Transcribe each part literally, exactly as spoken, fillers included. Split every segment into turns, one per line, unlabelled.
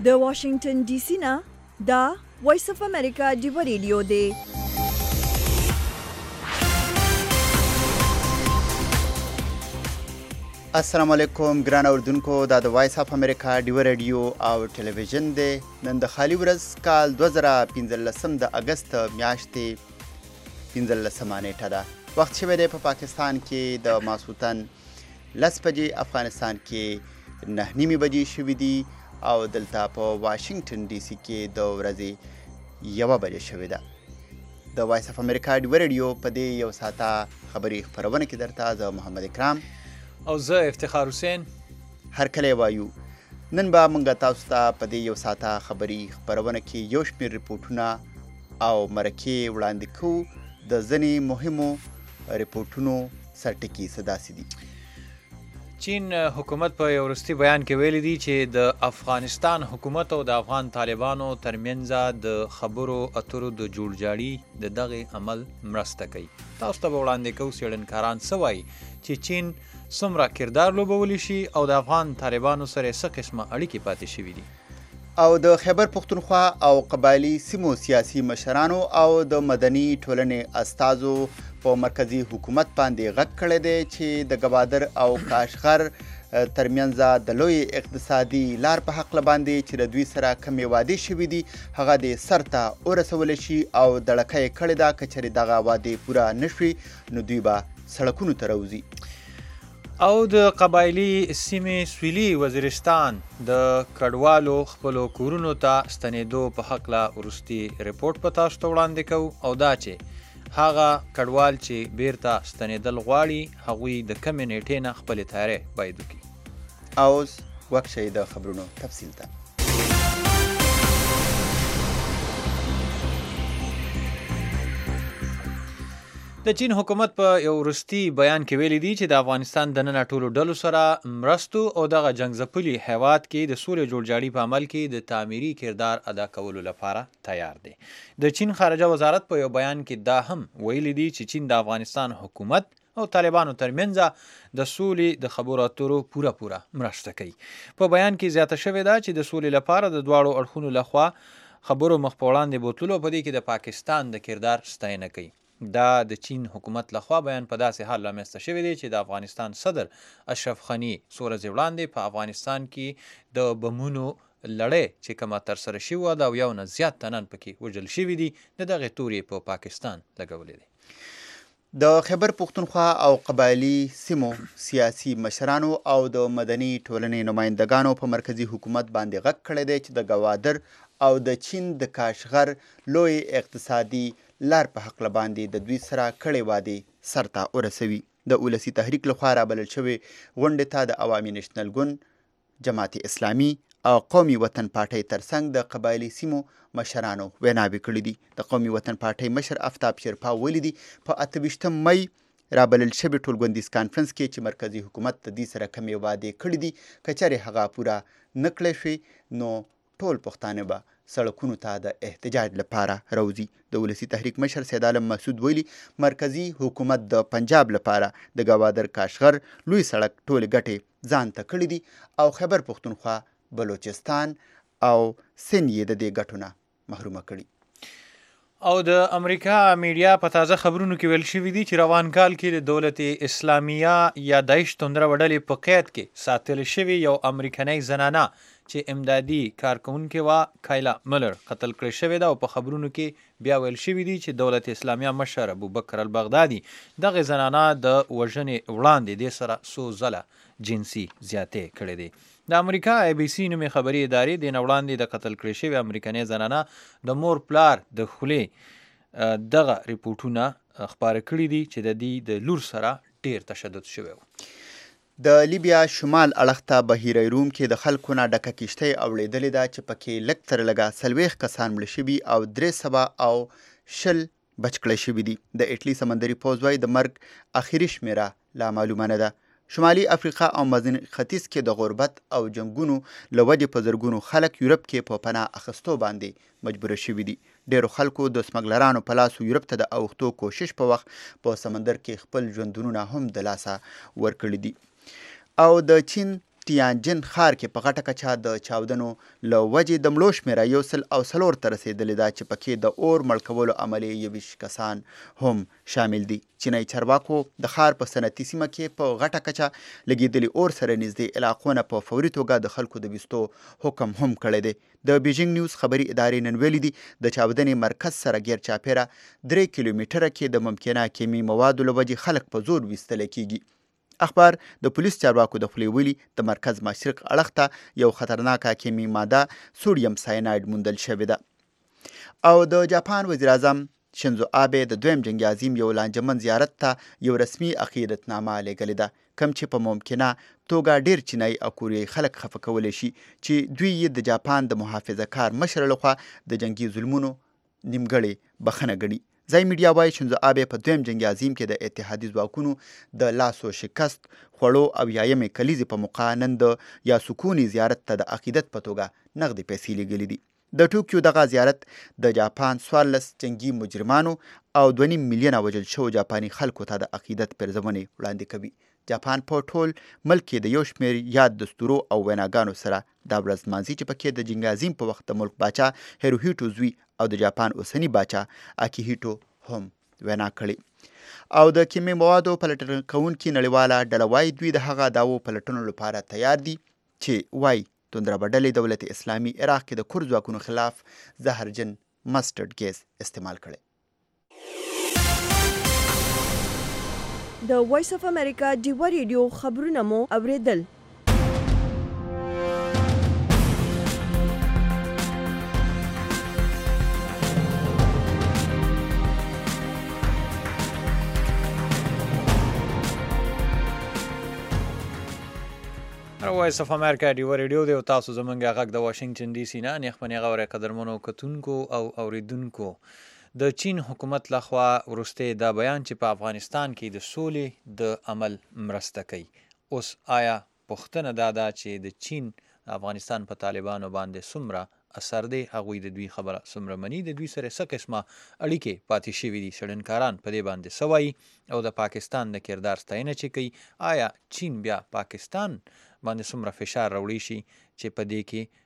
د واشنگټن ډي سي نه دا وایس اف امریکا ډیو ریډیو دی.
السلام علیکم ګران اوردونکو، دا د وایس اف امریکا ډیو ریډیو او ټلویزیون دی. نن د خالي ورځ کال دوه زره پنځلسم د اګست میاشتې پنځلسمه نیټه ده. وخت شوی دی په پاکستان کې د ماسخوتن لس بجې، افغانستان کې نه نیمې بجې شوي دي او دلته په واشنگټن ډي سي کې د ورځې یوه بجې شوې ده. د وایس اف امریکا ډیو ریډیو په دې یو ساعته خبري خپرونه کې درته زه محمد اکرام
او زه افتخار حسین
هر کله وایو. نن به موږ تاسو ته په دې یو ساعته خبري خپرونه کې یو شمېر ریپورټونه او مرکې وړاندې کوو. د ځینې مهمو ریپورټونو سرټکي څه داسې دي.
چین حکومت په یو وروستي بیان کې ویلي دي چې د افغانستان حکومت او د افغان طالبانو ترمنځ د خبرو اترو د جوړجاړي د دغه عمل مرسته کوي. تاسو ته به وړاندې کوو څېړنکاران څه وایي چې چین څومره کردار لوبولی شي او د افغان طالبانو سره څه قسمه اړیکې پاتې شوي دي.
او د خیبر پښتونخوا او قبایلي سیمو سیاسي مشرانو او د مدني ټولنې استازو په مرکزی حکومت باندې غږ کړی دی چې د ګوادر او کاشغر ترمنځ د لوی اقتصادي لار په حق باندې چې د دوی سره کمې وعدې شوي دي هغه د سرته ورسولی شي او دړکه یې کړې ده. که چېرې دغه وعدې پوره نشوي نو دوی به سړکونو ته راوځي.
او د قبایلي سیمې سویلي وزیرستان د کډوالو خپلو کورونو ته ستنېدو په هکله وروستي رپورټ په تاسو ته وړاندې کوو او دا چې هغه کډوال چې بیرته ستنېدل غواړي هغوی د کمې نیټې نه خپلې تیارې باید وکړي.
اوس وخت شي د خبرونو تفصیل ته.
د چین حکومت په یو وروستي بیان کې ویلي دي چې د افغانستان دننه ټولو ډلو سره مرستو او دغه جنګ ځپلي هیواد کې د سولې جوړجاړي په عمل کې د تعمیري کردار ادا کولو لپاره تیار دی. د چین خارجه وزارت په یو بیان کې دا هم ویلي دي چې چین د افغانستان حکومت او طالبانو ترمنځ د سولې د خبرو اترو پوره پوره مرسته کوي. په بیان کې زیاته شوې ده چې د سولې لپاره د دواړو اړخونو لخوا خبرو مخ په وړاندې بوتلو په دې کې د پاکستان د کردار ستاینه کوي. دا د چین حکومت لخوا بیان په داسې حال رامنځته شوی دی چې د افغانستان صدر اشرف غني څو ورځې وړاندې په افغانستان کې د بمونو لړۍ چې کومه ترسره شوې ده او یو نه زیات تنان پکې وژل شوي دي د دغې تورې په پاکستان لګولې دي.
د خیبر پښتونخوا او قبایلي سیمو سیاسي مشرانو او د مدني ټولنې نمایندګانو په مرکزی حکومت باندې غږ کړی دی چې د ګوادر او د چین د کاشغر لوی اقتصادي لار په حق باندې د دوی سره کړې وعدې سرته ورسوي. د ولسي تحریک لخوا رابلل شوې غونډې ته د عوامي نېشنل ګوند، جماعت اسلامي او قومي وطن پارټۍ ترڅنګ د قبایلي سیمو مشرانو ویناوې کړي دي. د قومي وطن پارټۍ مشر افتاب شیرپا ویلي دي په اته ویشتم می رابلل شوي ټولګوندیز کانفرنس کې چې مرکزي حکومت د دې سره کمې وعدې کړي دي که چېرې هغه پوره نه کړی شي نو ټول پښتانه به سړکونو ته د احتجاج لپاره راوځي. د ولسي تحریک مشر سید عالم مسعود ویلي مرکزي حکومت د پنجاب لپاره د ګوادر کاشغر لوی سړک ټولې ګټې ځان ته کړي دي او خیبر پښتونخوا، بلوچستان او سند یې د دې ګټو نه محرومه کړي.
او د امریکا میډیا په تازه خبرونو کې ویل شوي دي چې روان کال کې د دولت اسلامیه یا داعش توندره وډلې په قید کې ساتل شوي یو امریکنۍ زنانه چې امدادي کارکونکې وه کایلا ملر قتل کړې شوې ده او په خبرونو کې بیا ویل شوي دي چې دولت اسلامیه مشر ابوبکر البغدادي دغه زنانه د وژنې وړاندې دې سره څو ځله جنسي زیاتې کړې دي. د امریکا ای بي سي نومې خبري ادارې د نه وړاندې د قتل کړې شوې امریکنۍ زنانه د مور پلار د خولې دغه ریپورټونه خپاره کړي دي چې د دې د لور سره ډیر تشدد شوی و.
د لیبیا شمال اړخ ته بحیره روم کې د خلکو نه ډکه کښتۍ اوړېدلې ده چې پکې لږ تر لږه څلوېښت کسان مړه شوي او درې سوه او شل بچ کړی شوي دي. د اټلي سمندري پوځ وایي د مرګ اخري شمېره لا معلومه نه ده. شمالي افریقا او منځني ختیځ کې د غربت او جنګونو له وجې په زرګونو خلک یورپ کې په پناه اخیستو باندې مجبوره شوي دي. ډیرو خلکو د سمګلرانو په لاسو یورپ ته د اوښتو کوشش په وخت په سمندر کې خپل ژوندونونه هم د لاسه ورکړي دي. او د چین تیانجن ښار کې په غټه کچه د چاودنو له وجې د مړو شمېره یو سل او څلور ته رسېدلې ده چې پکې د اور مړ کولو عمل یې یوویشت کسان هم شامل دي. چینایي چارواکو د ښار په صنعتي سیمه کې په غټه کچه لګېدلي اور سره نږدې علاقو نه په فوري توګه د خلکو د ویستو حکم هم کړی دی. د بیجینګ نیوز خبري ادارې نن ویلي دي د چاودنې مرکز سره ګیر چاپېره درې کیلومتره کې د ممکنه کیمي موادو له وجې خلک په زور ویستلی کېږي. اخبار د پولیس چارواکو د خولې ویلي د مرکز مشرق اړخ ته یو خطرناکه کیمي ماده سوډیم سایناید موندل شوې ده. او د جاپان وزیر اعظم شینزو آبې د دویم جنګ عظیم یو لانجمن زیارت ته یو رسمي عقیدتنامه لېږلې ده، کم چې په ممکنه توګه ډېر چینایي او کوریایي خلک خفه کولی شي چې دوی یې د جاپان د محافظه کار مشر لخوا د جنګي ظلمونو نیمګړې بخښنه ګڼي. ځای میډیا وایي شینزو آبې په دویم جنګ عظیم کې د اتحادي ځواکونو د لاسو شکست خوړو او یایمې کلیزې په موقع نن د یاسوکوني زیارت ته د عقیدت په توګه نغدې پیسې لیږلي دي. د ټوکیو دغه زیارت د جاپان څوارلس جنګي مجرمانو او دوه نیم میلیونه وژل شوو جاپاني خلکو ته د عقیدت پرزونې وړاندې کوي. جاپان په ټول ملک کې د یو شمېر یاد دستورو او ویناګانو سره دا ورځ لمانځي چې پکې د جنګ عظیم په وخت د ملک باچا هیروهیټو زوی او د جاپان اوسني باچا اکیهیټو هم وینا کړې. او د کیمي موادو پلټنه کوونکي نړیواله ډله وایي دوی د هغه دعوو پلټنو لپاره تیار دي چې وایي توندربه ډلې دولت اسلامي عراق کې د کورد ځواکونو خلاف زهرجن مسټرډ ګیس استعمال کړی.
د وایس اف امریکا ډیوا ریډیو خبرونه مو اوریدل.
وایس اف امریکا ډیوا ریډیو دی او تاسو زمونږ غږ د واشنگټن ډي سي نه نیخمنې غوړې قدرمنو کتونکو او اوریدونکو. د چین حکومت لخوا وروسته دا بیان چې په افغانستان کې د سولې د عمل مرسته کوي. اوس آیا پوښتنه دا ده چې د چین افغانستان په طالبانو باندې څومره اثر دی، هغوی د دوی خبره څومره مني، د دوی سره څه قسمه اړیکې پاتې شوي دي، څېړنکاران په دې باندې څه وایي او د پاکستان د کردار ستاینه چې کوي. آیا چین بیا پاکستان باندې څومره فشار راوړی شي چې په دې کې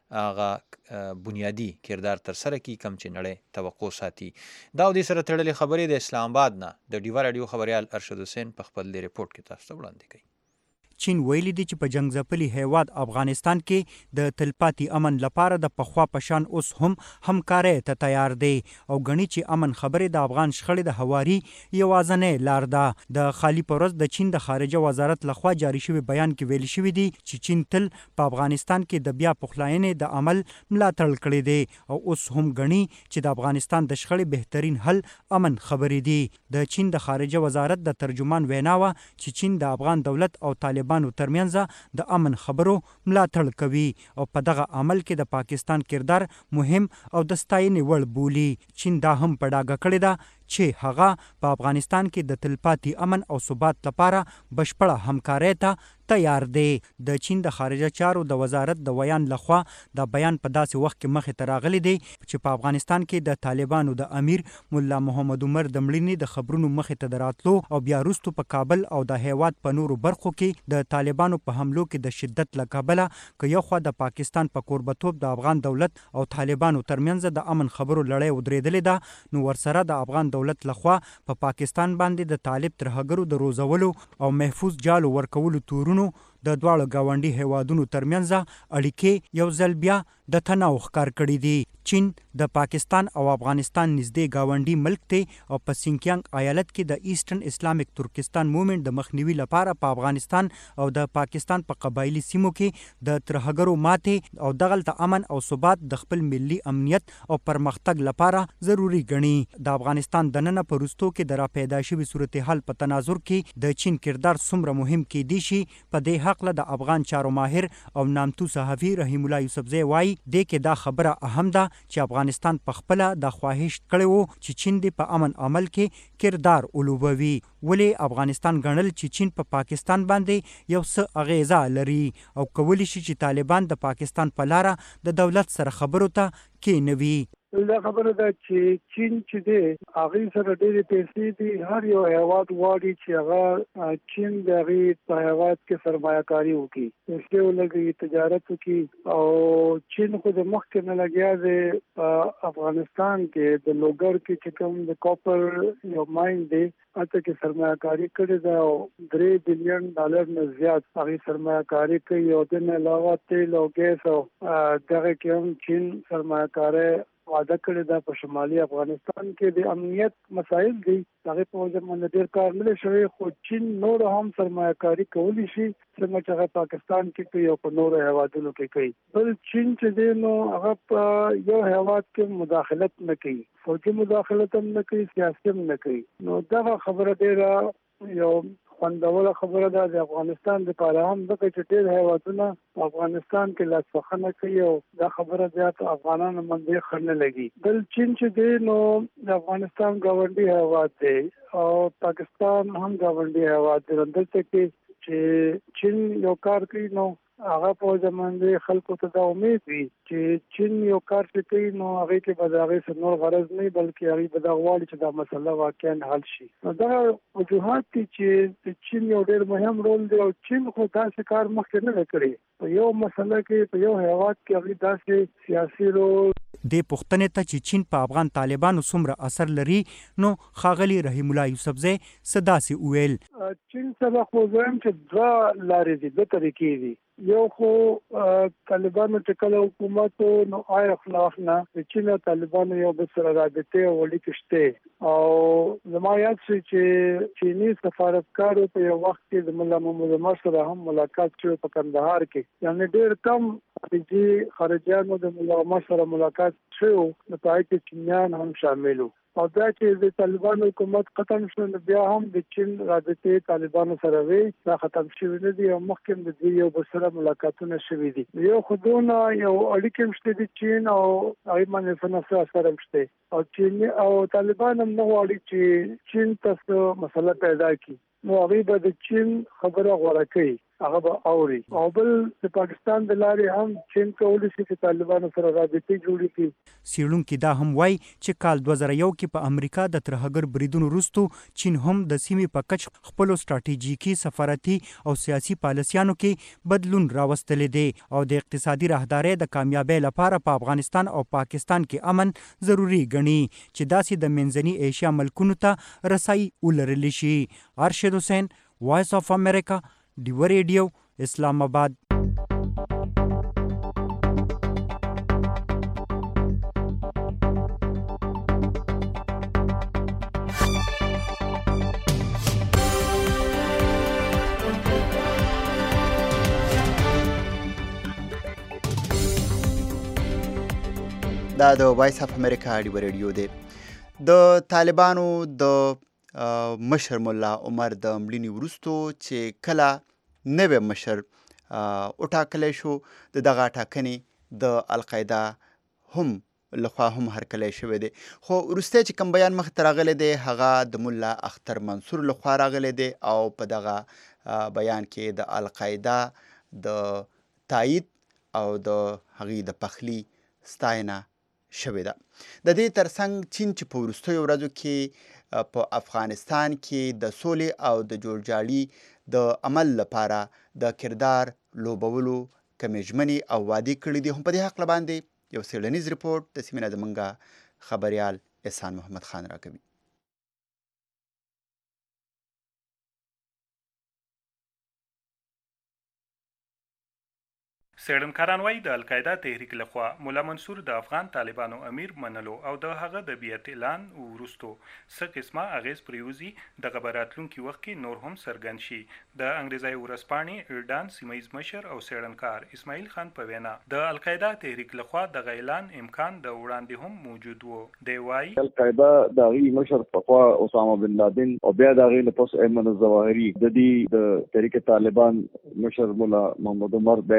هغه بنیادی کردار ترسره کړي کم چې نړۍ توقع ساتي. دا او دې سره تړلې خبرې د اسلام آباد نه د ډیوا راډیو خبریال ارشد حسین په خپل دې رپورټ کې تاسو ته وړاندې کوي.
چین ویلي دي چې په جنگ ځپلي هیواد افغانستان کې د تلپاتې امن لپاره د پخوا پشان اوس هم همکارۍ ته تیار دی او ګڼي چې امن خبرې د افغان شخړې د هواري یوازینۍ لار ده. د خالي په ورځ د چین د خارجه وزارت لخوا جاري شوي بیان کې ویل شوي دي چې چین تل په افغانستان کې د بیا پخلاینې د عمل ملاتړ کړی دی او اوس هم ګڼي چې د افغانستان د شخړې بهترین حل امن خبرې دي. د چین د خارجه وزارت د ترجمان وینا وه چې چین د افغان دولت او طالبان بانو ترمنځ د امن خبرو ملاتړ کوي او په دغه عمل کې د پاکستان کردار مهم او د ستاینې وړ بولي. چین دا هم په ډاګه کړې ده چې هغه په افغانستان کې د تلپاتې امن او ثبات لپاره بشپړه همکارۍ ته تیار دی. د چین د خارجه چارو د وزارت د ویان لخوا دا بیان په داسې وخت کې مخې ته راغلی دی چې په افغانستان کې د طالبانو د امیر ملا محمد عمر د مړینې د خبرونو مخې ته د راتلو او بیا وروسته په کابل او د هیواد په نورو برخو کې د طالبانو په حملو کې د شدت له کبله که یو خوا د پاکستان په کوربتوب د افغان دولت او طالبانو ترمنځ د امن خبرو لړۍ ودرېدلې ده، نو ورسره د افغان دولت لخوا په پا پاکستان باندې د طالب ترهګرو د روزولو او محفوظ جالو ورکولو تورونو د دواړو ګاونډي هیوادونو ترمنځ اړیکې یو ځل بیا د تناو ښکار کړي دي. چین د پاکستان او افغانستان نږدې ګاونډي ملک دی او په سینکیانګ ایالت کې د ایسټرن اسلامیک ترکستان موومنټ د مخنیوي لپاره په افغانستان او د پاکستان په قبایلي سیمو کې د ترهګرو ماتې او دغلته امن او ثبات د خپل ملي امنیت او پرمختګ لپاره ضروری ګڼي. د افغانستان دننه په وروستو کې د را پیدا شوي صورتحال په تناظر کې د چین کردار څومره مهم کیدی شي په دې حق له د افغان چارو ماهر او نامتو صحافي رحیم الله یوسفزی وایي دې کې دا خبره اهم ده چې افغانستان په خپله د خواهش کړی و چې چین دې په امن عمل کې کردار ولوبوي. ولې افغانستان ګڼل چې چین په پا پاکستان باندې یو څه اغیزه لري او کولی شي چې طالبان د پاکستان په لاره د دولت سره خبرو ته کېنوي.
دا خبره ده چې چین چې دی هغه سره ډېرې پیسې دي، هر یو هیواد غواړي چې هغه چین د هغې په هیواد کې سرمایه‌کاري وکړي، پیسې ولګوي، تجارت وکړي. او چین خو د مخکې نه لګیا دی په افغانستان کې د لوګر کې چې کوم د کوپر یو ماین دی هلته کې سرمایه‌کاري کړې ده او درې بلین ډالر نه زیات هغې سرمایه‌کاري کوي. او د نه علاوه تیل او ګیس او دغه کې هم چین سرمایه‌کاري وعده کړې ده. په شمالي افغانستان کې د امنیت مسایل دي، هغې په وجه باندې ډېر کار نه دی شوی، خو چین نور هم سرمایه‌کاري کولی شي څنګه چې هغه پاکستان کې کوي او په نورو هیوادونو کې کوي. بل چین چې دی نو هغه په یو هیواد کې مداخلت نه کوي، فوجي مداخلت هم نه کوي، سیاسي هم نه کوي. نو دغه خبره ډېره یو خوندوره خبره ده د افغانستان لپاره هم، ځکه چې ډېر هیوادونه په افغانستان کې لاسوهنه کوي او دا خبره بیا په افغانانو باندې ښه نه لګي. بل چین چې دی نو د افغانستان ګاونډي هیواد دی او پاکستان هم ګاونډي هیواد دی. دلته کې چې چین یو کار کوي نو هغه په وجه باندې خلکو ته دا امید وي چې چین یو کار چې کوي نو هغې کې به د هغې څه نور غرض نه وي، بلکې هغې به دا غواړي چې دا مسله واقعا حل شي. نو دغه وجوهات دي چې د چین یو ډېر مهم رول دی. او چین خو داسې کار مخکې نه دی کړی، په یو مسله کې په یو هیواد کې هغې داسې سیاسي رول.
دې پوښتنې ته چې چین په افغان طالبانو څومره اثر لري نو ښاغلي رحیم الله یوسفزی څه داسې وویل.
چین سره خو زه وایم چې دوه لارې دي، دوه طریقې دي. یو خو طالبانو چې کله حکومت نو آی خلاف نه د چین او طالبانو یو بل سره رابطې او اړیکې شته. او زما یاد شي چې چیني سفارتکارو په یو وخت کې د ملا محمود عمر سره هم ملاقات شوی په کندهار کې، یعنې ډېر کم خارجي خارجیانو د ملا عمر سره ملاقات شوی، نو په هغې کې چینیان هم شامل وو. او دا چې د طالبانو حکومت ختم شو نو بیا هم د چین رابطې طالبانو سره وي دا ختم شوي نه دي، او مخکې د دې یو بل سره ملاقاتونه شوي دي. یو خو دونه یو اړیکې هم شته د چین او هغې باندې څه نه څه اثر هم شته. او چین او طالبان هم نه غواړي چې چین ته څه مسله پیدا کړي، نو هغې به د چین خبره غوره کوي، هغه به اوري. او بل د پاکستان د لارې هم چین کولی شي چې طالبانو سره رابطې جوړې کړي.
څېړونکي دا هم وایي چې کال دوه زره یو کې په امریکا د ترهګر بریدونو وروستو چین هم د سیمې په کچ خپلو ستراتیژیکي سفارتي او سیاسي پالیسیانو کې بدلون راوستلی دی او د اقتصادي راهدارۍ د کامیابۍ لپاره په افغانستان او پاکستان کې امن ضروري ګڼي چې داسې د منځني ایشیا ملکونو ته رسایي ولرلی شي. ارشد حسین، وایس آف امریکا، ډیوه ریډیو، اسلام آباد.
دا د وایس اف امریکا ډیوه ریډیو دی. د طالبانو د مشر ملا عمر د مړینې وروستو چې کله نوی مشر وټاکلی شو، د دغه ټاکنې د القاعده هم لخوا هم هرکلی شوی دی. خو وروستی چې کوم بیان مخې ته راغلی دی هغه د ملا اختر منصور لخوا راغلی دی او په دغه بیان کې د القاعده د تایید او د هغې د پخلي ستاینه شوې ده. د دې ترڅنګ چین چې په وروستیو ورځو کې په افغانستان کې د سولې او د جوړجاړي د عمل لپاره د کردار لوبولو کمې ژمنې او وعدې کړي دي، هم په دې هکله باندې یو څېړنیز ریپورټ د سیمې نه زموږ خبریال احسان محمد خان راکوي.
څېړنکاران وایي د القاعده تحریک لخوا مولا منصور د افغان طالبانو امیر منلو او د هغه د بیعت اعلان وروستو څه قسمه اغیز پریوزي دغه به راتلونکي وخت کې نور هم څرګند شي. د انګریزي ورځپاڼې ایرډان سیمه ییز مشر او څېړنکار اسماعیل خان په وینا د القاعده تحریک لخوا دغه اعلان امکان د وړاندې هم موجود و. دی وایي
القاعده د هغې مشر پخوا اسامه بن لادن او بیا د هغې نه پس ایمن الظواهري د دې د تحریک طالبان مشر مولا محمد عمر بیعت کړو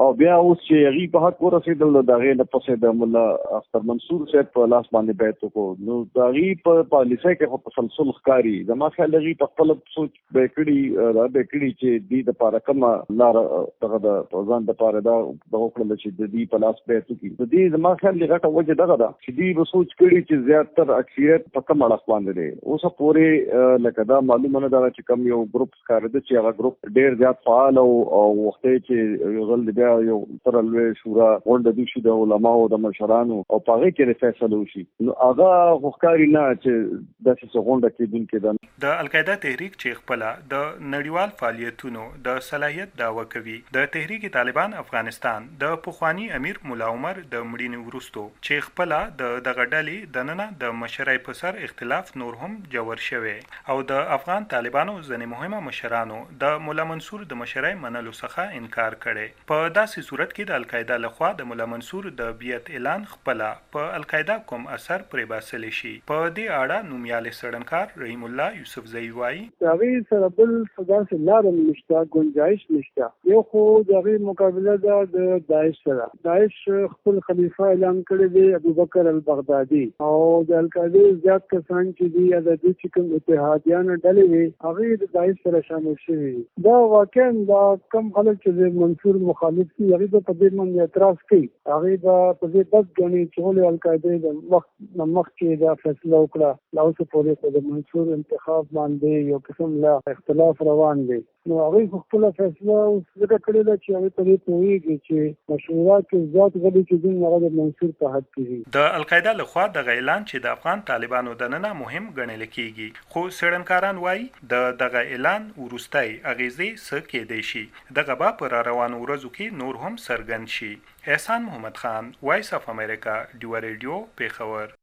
او بیا اوس چې هغوی په حق ورسېدل د هغې نه پسې د ملا اختر منصور صاحب په لاس باندې بیعت وکړو نو د هغوی په پالیسۍ کې خو تسلسل ښکاري زما خیال هغوی په خپله سوچ به یې کړي را به یې کړي چې دوی دپاره کومه لاره دغه د ځان دپاره دا دغه وکړله چې د دوی په لاس بیعت وکړي د دې زما خیال غټه وجه دغه ده چې دوی به سوچ کړي چې زیاتر اکثریت په کوم اړخ باندې دی اوسه پورې لکه دا معلومه نه ده چې کوم یو ګروپ ښکارېده چې هغه ګروپ ډېر زیات فعال او وخت چې یو ځل بیا یو ستره لویه شورا غونډه دې شي د علماو د مشرانو او په هغې کې فیصله وشي نو هغه خو ښکاري نه چې داسې څه غونډه کېدونکې ده
د القاعده تحریک چې خپله د نړیوال فعالیتونو د صلاحیت دعوه کوي د تحریک طالبان افغانستان د پخوانی امیر مولا عمر د مړینې وروستو چې خپله د دغه ډلې دننه د مشرۍ په سر اختلاف نور هم جوړ شوی او د افغان طالبانو ځینې مهمه مشرانو د مولا منصور د مشرۍ منلو څخه انکار کړی په داسې صورت کې د القاعده لخوا د مولا منصور د بیعت اعلان خپله په القاعده کوم اثر پرې باسلی شي په دې اړه نومیالی څېړنکار رحیم الله یوسفزی وایي
د هغې سره بل څه داسې لاره نشته ګنجایش نشته یو خو د هغې مقابله ده د داعش سره داعش خپل خلیفه اعلان کړی دی ابوبکر البغدادي او د القاعدې زیات کسان چې دي یا د دوی چې کوم اتحادیان ډلې وي هغې د داعش سره شامل شوي دا واقعا دا کم خلک چې د منصور مخالف دي هغوی به په دې باندې اعتراض کوي هغوی به په دې بد ګڼي چې ولې القاعدې د وخت نه مخکې دا فیصله وکړه لا اوسه پورې خو د منصور انتخاب باندې یو قسم لا اختلاف روان دی نو هغوی خو خپله فیصله اوس ځکه کړې ده چې هغوی په دې پوهېږي چې مشوره کې زیات غلي چې دي هغه د منصور په حد کې دي
د القاعده لخوا دغه اعلان چې د افغان طالبانو دننه مهم ګڼل کېږي خو څېړنکاران وایي د دغه اعلان وروستی اغېزې څه کېدی شي دغه به په را روانو ورځو کې نور هم څرګند شي احسان محمد خان وایس اف امریکا ډیوه ریډیو پیښور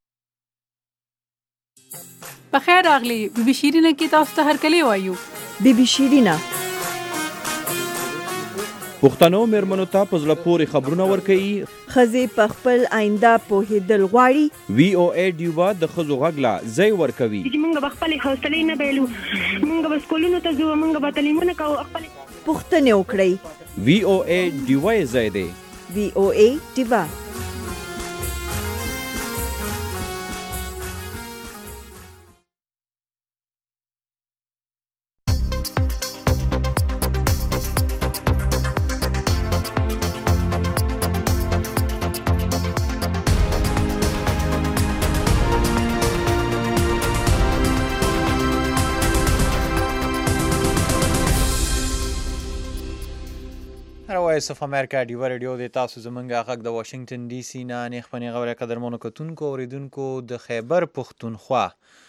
بخیر راغلی بی بی شیرینه کې تاسو ته هرکلی وایو
بی بی شیرینه
پښتنو میرمنو ته په زړه پورې خبرونه ورکوي
ښځې په خپل آینده پوهېدل غواړي
وی او ای ډیوه د ښځو غږ لا ځای ورکوي
چې موږ به خپلې حوصلې نه بایلو موږ به سکولونو ته ځو موږ به تعلیمونه کوو خپلې
پوښتنې وکړئ
وی او ای ډیوه یې ځای دی
وی او ای ډیوه
وایس اف امریکا ډیوه ریډیو د تاسو زمونږ غږ د واشنگټن ډي سي نه نیخ پنې غوړه قدرمنو کتونکو اوریدونکو د خیبر پښتونخوا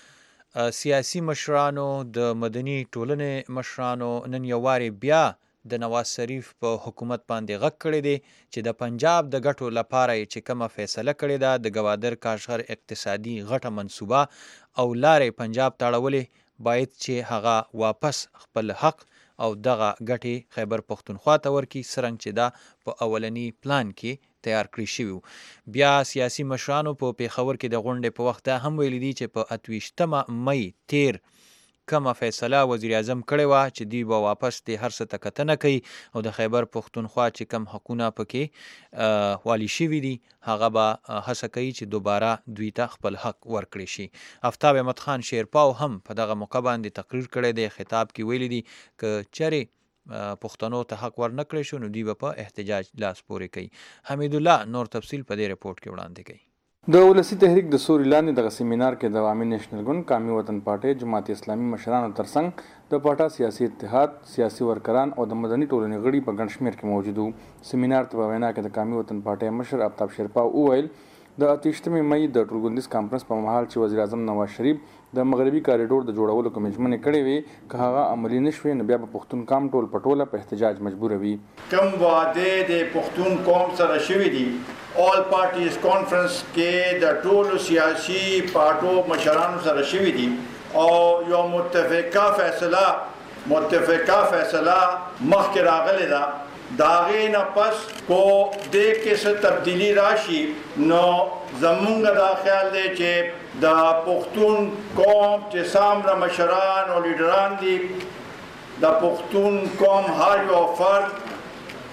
سیاسي مشرانو د مدني ټولنې مشرانو نن یو وارې بیا د نواز شریف په حکومت باندې غږ کړی دی چې د پنجاب د ګټو لپاره یې چې کومه فیصله کړې ده د ګوادر کاشغر اقتصادي غټه منصوبه او لارې پنجاب تړولې باید چې هغه واپس خپل حق او دغه ګټې خیبر پښتونخوا ته ورکړي څرنګه چې دا په اولني پلان کې تیار کړی شوي بیا سیاسي مشرانو په پیښور کې د غونډې په وخت هم ویلي دي چې په اتویشتمه مئی تیر کومه فیصله وزیر اعظم کړې وه چې دوی به واپس د هر څه ته کتنه کوي او د خیبر پښتونخوا چې کوم حقونه پکې والي شوي دي هغه به هڅه کوي چې دوباره دوی ته خپل حق ورکړی شي آفتاب احمد خان شیرپاو هم په دغه موقع باندې تقریر کړی دی خطاب کې ویلي دي که چېرې پښتنو ته حق ورنه کړی شو نو دوی به په احتجاج لاس پورې کوي حمید الله نور تفصیل په دې رپورټ کې وړاندې کوي
د ولسی تحریک د سوري لاندې دغه سیمینار کې د عوامي نېشنل ګوند قومي وطن پارټۍ جماعت اسلامي مشرانو ترڅنګ د پاټا سیاسي اتحاد سیاسي ورکران او د مدني ټولنې غړي په ګڼ شمېر کې موجود وو سیمینار ته په وینا کې د قومي وطن پارټۍ مشر آفتاب شیرپاو وویل د اتویشتمې مئی د ټولګوندیز کانفرنس په مهال چې وزیر اعظم نواز شریف د مغربي کاریډور د جوړولو کومې ژمنې کړې وي که هغه عملي نه شوې نو بیا به پښتون قام ټول په ټوله په احتجاج مجبوره وي
کوم وعدې د پښتون قوم سره شوي دي آل پارټیز کانفرنس کې د ټولو سیاسي پارټو مشرانو سره شوي دي او یو متفقه فیصله متفقه فیصله مخکې راغلې ده د هغې نه پس کو دې کې څه تبدیلي راشي نو زمونږ دا خیال دی چې د پښتون قوم چې څومره مشران او لیډران دي د پښتون قوم هر یو فرد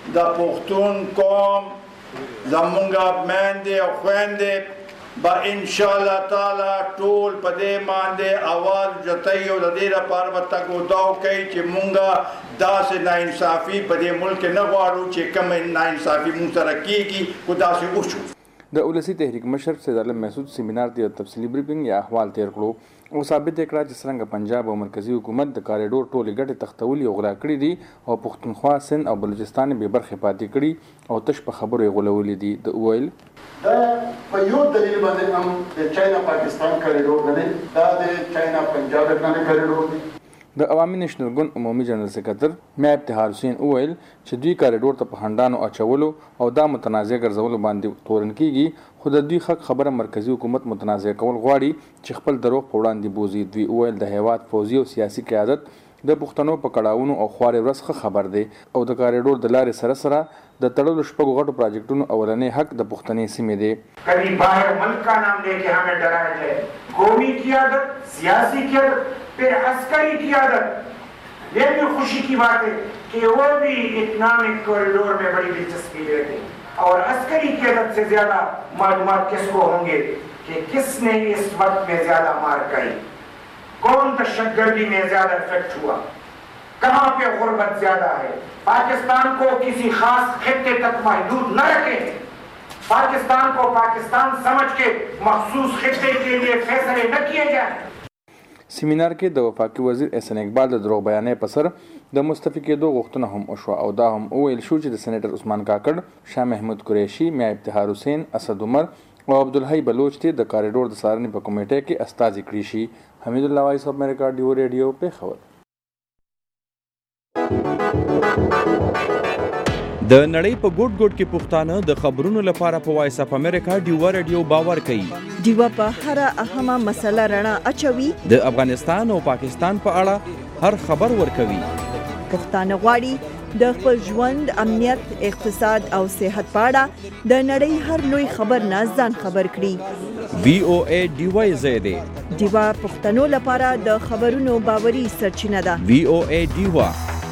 د پښتون قوم زمونږ میندې او خویندې به ان شاء الله تعالی ټول په دې باندې اواز جوتوي او د دې لپاره به تګ او داو کوي چې مونږ داسې ناانصافي په دې ملک نه غواړو چې کومه ناانصافي مونږ سره کېږي خو داسې وشو.
د ولسی تحریک مشر سید عالم محسود سیمینار ته تفصیلی بریفینګ یا احوال تیر کړو او ثابت کړه چې څنګه پنجاب او مرکزی حکومت د کاریډور ټولې ګټې تختولي او غلا کړې دي او پښتونخوا سند او بلوچستان به برخه پاتې کړي او تش په خبرو غولولې دي. د ویل
دا په یو دلیل باندې هم د چاینا پاکستان کاریډور نه دی، دا د چاینا پنجاب نه کاریډور دی.
د عوامي نېشنل ګوند عمومي جنرال سکرټر میا ابتهار حسین وویل چې دوی کاریډور ته په هندانو اچولو او دا متنازع ګرځولو باندې تورن کیږي، خو د دوی حق خبره مرکزی حکومت متنازع کول غواړي چې خپل دروغ په وړاندې بوزي. دوی وویل د هیواد پوځي او سیاسي قیادت د پښتنو په کړاوونو او خوارې ورځ خبر دی او د کاریډور د لارې سره سره د تړلو شپږو غټو پراجیکټونو اولنې حق د پښتنې سیمې دی.
کبھی باہر ملک کا نام لے کے ہمیں ڈرایا جائے، قومی قیادت، سیاسی قیادت، پھر عسکری قیادت. یہ بھی خوشی کی بات ہے کہ وہ بھی اکنامک کوریڈور میں بڑی دلچسپی لیتے اور عسکری قیادت سے زیادہ معلومات کس کو ہوں گے کہ کس نے اس وقت میں زیادہ مار کری، کون دہشت گردی میں زیادہ افیکٹ ہوا، کہاں پہ غربت زیادہ ہے. پاکستان کو کسی خاص خطے تک محدود نہ رکھیں، پاکستان کو پاکستان سمجھ کے مخصوص خطے کے لیے فیصلے نہ کیے جائیں.
سیمینار کې د وفاقي وزیر احسان اقبال د دروغ بیانې په سر د مستفي کېدو غوښتنه هم وشوه او دا هم وویل شو چې د سېنیټر عثمان کاکړ، شاه محمود قریشي، میا ابتهار حسین، اسد عمر او عبدالحی بلوچ ته د کاریډور د څارنې په کمیټه کې استازي کړي شي. حمید الله وایس اف امریکا ډیو ریډیو پېښور.
د نړۍ په ګوټ ګوټ کې پښتانه د خبرونو لپاره په وایس اف امریکا ډیو ریډیو باور کوي.
ډیو په هر اهمه مسله رڼا اچوي،
د افغانستان او پاکستان په اړه هر خبر ورکوي.
پښتانه غواړي د خپل ژوند، امنیت، اقتصاد او صحت په اړه د نړۍ هر لوی خبر نه ځان خبر کړي.
وی او ای ډیو زیاده
ډیو پښتنو لپاره د خبرونو باوري سرچینه ده.
وی او ای ډیو.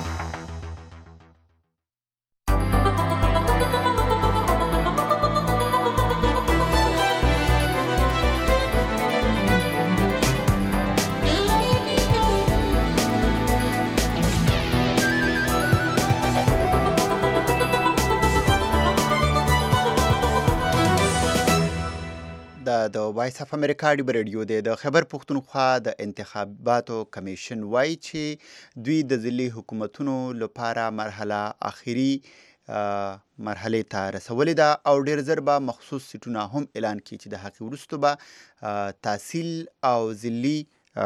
د وایس اف امریکا ډیو ریډیو دی. د خیبر پښتونخوا د انتخاباتو کمیشن وایي چې دوی د ځلي حکومتونو لپاره مرحله آخري مرحلې ته رسولې ده او ډېر زر به مخصوص سیټونه هم اعلان کړي چې د هغې وروسته به تحصیل او ځلي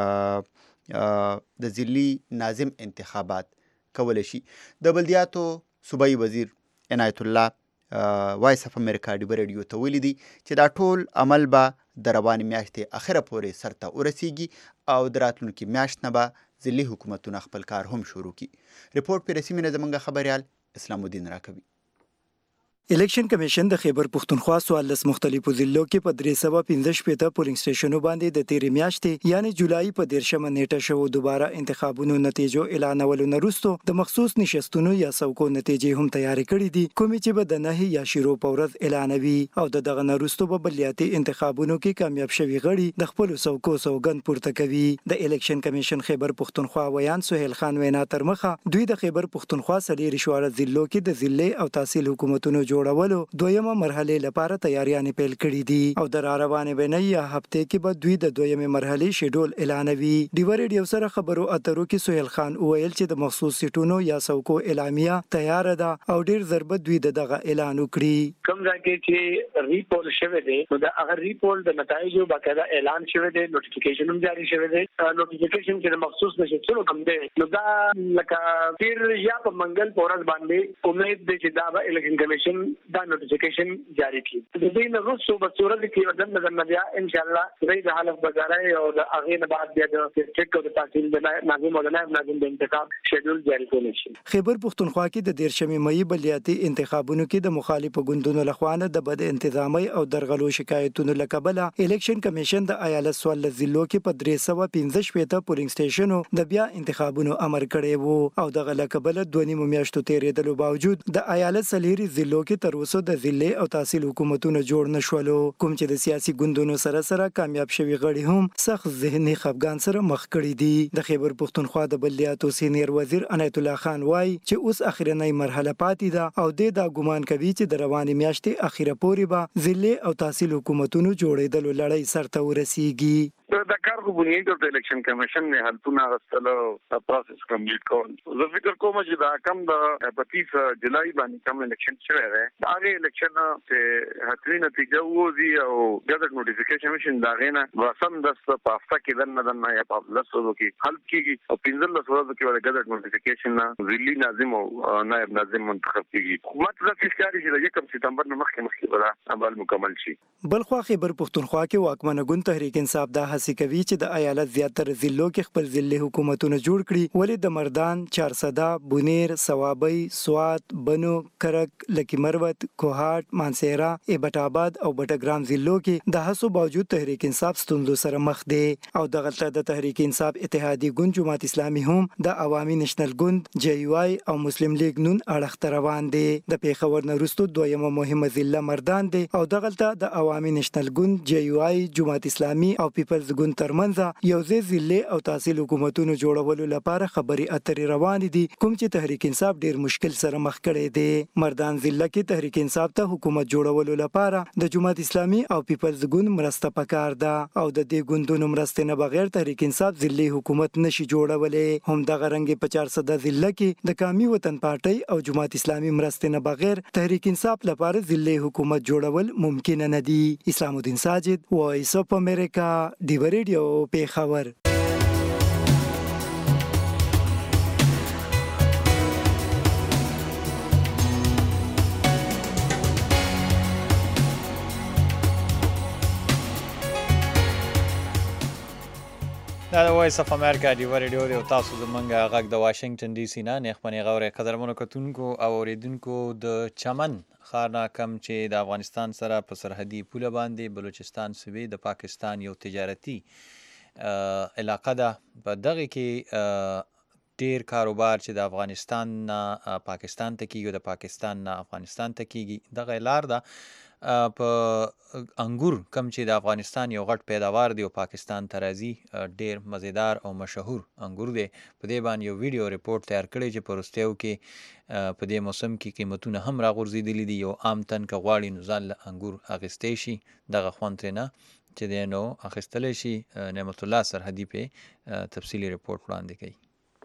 د ځلي ناظم انتخابات کولی شي. د بلدیاتو صوبایي وزیر عنایت الله وایس اف امریکا ډیو ریډیو ته ویلي دي چې دا ټول عمل به د روانې میاشتې اخره پورې سرته ورسیږي او د راتلونکي میاشت نه به ځلي حکومتونه خپل کار هم شروع کړي. رپورټ په رسمي نه زموږ خبریال اسلام الدین راکوي.
الیکشن کمیشن د خیبر پښتونخوا څوارلس مختلفو ضلعو کې په درې سوه پنځه شپېته پولینګ سټیشنو باندې د تیرې میاشتې یعنې جولای په دېرشمه نیټه شوو دوباره انتخابونو نتیجو اعلانولو نه وروستو د مخصوص نشستونو یا څوکو نتیجې هم تیارې کړي دي، کومې چې به د نهې یا شروع په ورځ اعلانوي او د دغه نه وروستو به بلدیاتي انتخابونو کې کامیاب شوي غړي د خپلو څوکو سوګند پورته کوي. د الیکشن کمیشن خیبر پښتونخوا ویان سهیل خان وینا تر مخه دوی د خیبر پښتونخوا څلېرویشت شواره ضلعو کې د ضلعي او تحصیل حکومتونو جوړولو دویمه مرحله لپاره تیاریانې پیل کړې دي او د راروانې بینۍ یا هفته کې به دوی د دویمې مرحلې شیډول اعلانوي. ډیو ریډیو سره خبرو اترو کې سهیل خان وویل چې د مخصوص سیټونو یا څوکو اعلامیه تیار ده او ډیر ضربت دوی دغه اعلان وکړي.
کوم ځای کې چې ریپول شوی دی نو د هغه ریپول د نتایجو باقاعده اعلان شوی دی، نوټیفیکیشن هم جاری شوی دی. نوټیفیکیشن چې د مخصوص نشستونو کوم دی نو دا لکه پیر یا په منګل په ورځ باندې امید دی چې دا به الیکشن کمیشن
دا نوټیفیکیشن جاری کړي. د دې نه وروسته به صورت کې د نظر بیا ان شاء الله د دې حالت بګارای او د هغه نه بعد بیا د چک او د تحصیل د ناظم او د نائب ناظم د انتخاب شیډول جاری کول شي.
خیبر پښتونخوا کې د دیرشمې مئی بلدیاتي انتخابونو کې د مخالفو ګوندونو لخوا د بد انتظامی او درغلو شکایتونو لکبله الیکشن کمیشن د ایالت سوال ضلعو کې په درې سوه پنځه شپېته پولینګ سټیشنو د بیا انتخابونو امر کړی وو او دغه لکبله دوه نیمو میاشتو تیرېدلو باوجود د ایالت سلیري ضلعو کې تر اوسه د ضلع او تحصیل حکومتونو جوړ نشولو، کوم چې د سیاسي ګوندونو سره سره کامیاب شوي غړي هم سخت ذهني خفګان سره مخ کړي دي. د خیبر پښتونخوا د بلدیاتو سینیر وزیر عنایت الله خان وایي چې اوس اخرنۍ مرحله پاتې ده او د دا ګمان کوي چې د روانې میاشتې اخیره پورې به ضلع او تحصیل حکومتونو جوړېدلو لړۍ سرته ورسیږي.
د کار خو بنیاد د الیکشن کمیشن نه حالتونه غوښتل او پروسس کمپلیټ کول. زه فکر کوم چې دا کم د پچیس جولای باندې کوم الیکشن شوی دی دا هغه الیکشن ته حتمی نتیجه وځي او ګذر نوټیفیکیشن مشن دا غینه وسم د په هفته کې دنه دنه یا په لاسو کې حل کیږي او پنځه لاسو کې ول ګذر نوټیفیکیشن نه ضلعي ناظم او نائب ناظم منتخب کیږي. مطلب چې ښکاري چې د یکم سپتمبر نه مخکې مخکې به عمل مکمل شي.
بلخوا خیبر پښتونخوا کې واکمنه ګوند تحریک انصاف دا هڅه کوي چې د ایالت زیاتره ضلعو کې خپل ضلعي حکومتونه جوړ کړي، ولې د مردان، چارسده، بونیر، صوابۍ، سوات، بنو، کرک، لکی مروت، کوهاټ، مانسهره، ایبټ آباد او بټګرام ضلعو کې د هڅو باوجود تحریک انصاف ستونزو سره مخ دی او دغه د تحریک انصاف اتحادی ګوند جماعت اسلامي هم د عوامي نېشنل ګوند جے یو آی او مسلم لیگ نون اړخ روان دي. د پیښور نه وروسته دویمه مهمه ضلع مردان دی او دغه د عوامي نېشنل ګوند جے یو آی جماعت اسلامي او پیپلز ګوند ترمنځ یو ځای ضلع او تحصیل حکومتونو جوړولو لپاره خبرې اترې روانې دي، کوم چې تحریک انصاف ډیر مشکل سره مخ کړی دی. مردان ضلع کې تحریک انصاف ته حکومت جوړولو لپاره د جماعت اسلامي او پیپلز ګوند مرسته پکار ده او د دې ګوندونو مرستې نه بغیر تحریک انصاف ضلعي حکومت نشي جوړولی. هم دغه رنګ په چارسده ضلع کې د قومي وطن پارټۍ او جماعت اسلامي مرستې نه بغیر تحریک انصاف لپاره ضلعي حکومت جوړول ممکن نه دي. اسلام الدین ساجد، وایس اف امریکا، ډیو ریډیو پیښور.
دا د وایس اف امریکا ډیو ریډیو دی او تاسو زمونږ غږ د واشنگټن ډي سي نه نیخمنې غورې قدرمنو کتونکو او اوریدونکو د چمن ښار نه کم چې د افغانستان سره په سرحدي پوله باندې بلوچستان صوبې د پاکستان یو تجارتي علاقه ده. په دغه کې ډیر کاروبار چې د افغانستان نه پاکستان ته کیږي او د پاکستان نه افغانستان ته کیږي. دغه لار ده په انګور کم چې د افغانستان یو غټ پیداوار دی او پاکستان ته راځي، ډیر مزیدار او مشهور انګور دی. په دې باندې یو ویډیو رپورټ تیار کړی چې په وروستیو کې په دې موسم کې قیمتونه هم راغورځېدلي دي. یو عام تن که غواړي نو ځان له انګور اخیستی شي، دغه خوند ترې نه چې دی نو اخیستلی شي. نعمت الله سرحدي پې تفصیلي رپورټ وړاندې کوي.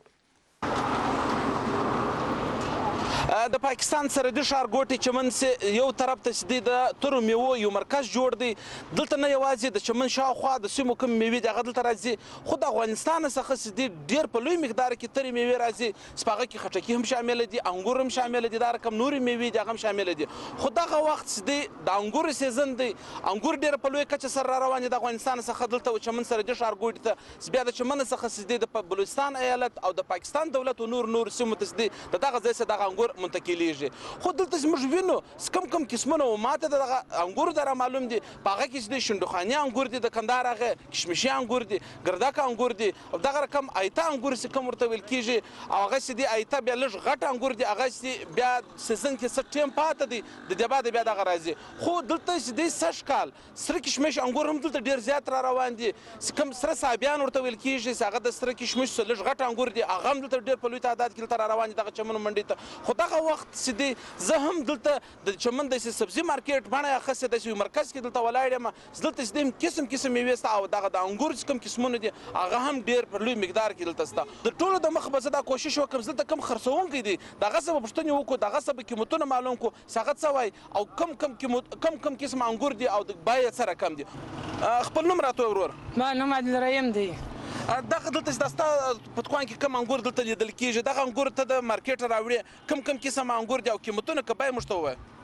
د پاکستان سرحدي ښارګوټی چمن سي یو طرف ته چې دی د تورو میوو یو مرکز جوړ دی. دلته نه یوازې د چمن شاوخوا د سیمو کوم میوې دي هغه دلته راځي، خو د افغانستان څخه چې دی ډېر په لوی مقدار کې ترې میوې راځي. په هغه کې خټکي هم شامله دي، انګور هم شامله دي، دا رقم نورې میوې دي هغه هم شامله دي. خو دغه وخت چې دی د انګورو سیزن دی، انګور ډېر په لوی کچه سره را روان دي د افغانستان څخه دلته چمن سرحدي ښارګوټي ته. بیا د چمن څخه چې دی د بلوچستان ایالت او د پاکستان دولت او نور نور سیمو ته چې دی د دغه ځای څخه دغه انګور منتقلیږي. خو دلته موږ وینو کم کم قسمونه و ماته دغه انګور دره معلوم دي. په هغه کې چې د شندخاني انګور دي، د کندهار هغه کشمشي انګور دي، ګردک انګور دي او دغه رقم ایته انګور چې کوم ورته ویل کېږي. او هغه چې دی ایته بیا لږ غټ انګور دي، هغه چې بیا سیزن کې څه ټیم پاته دي د دې بعد بیا دغه راځي. خو دلته چې دی سږ کال سره کشمش انګور هم دلته ډېر زیات را روان دي. کوم سره صابیان ورته ویل کېږي چې هغه د سره کشمش څخه لږ غټ انګور دي، هغه هم دلته ډېر په لوی تعداد کې دلته را روان دي دغه چمن منډۍ ته. خو دغه وخت چې دی زه هم دلته د چمن د سبزي مارکیټ باندې اخصه د یو مرکز کې دلته ولاړ یم. دلته چې قسم قسم میوې ستا او دغه د انګور چې کوم قسمونه دي هغه هم ډېر په لوی مقدار کې دلته ستا. د ټولو د مخ به زه دا کوشش وکړم دلته کم خرڅونکي دي دغه څه به پوښتنې وکړو، دغه څه به قیمتونه معلوم کړو چې هغه څه وایي او کم کم کم کم قسم انګور دي او د بیې سره کم دي. خپل نوم راته ورور.
ما نوم عادل رحیم دی.
دغه دلته چې ستا په دکان کې کم انګور دلته لیدل کېږي، دغه انګور ته د مارکیټ راوړي کم کم قسم انګور دي او قیمتونه که بیې موږ ته ووایه.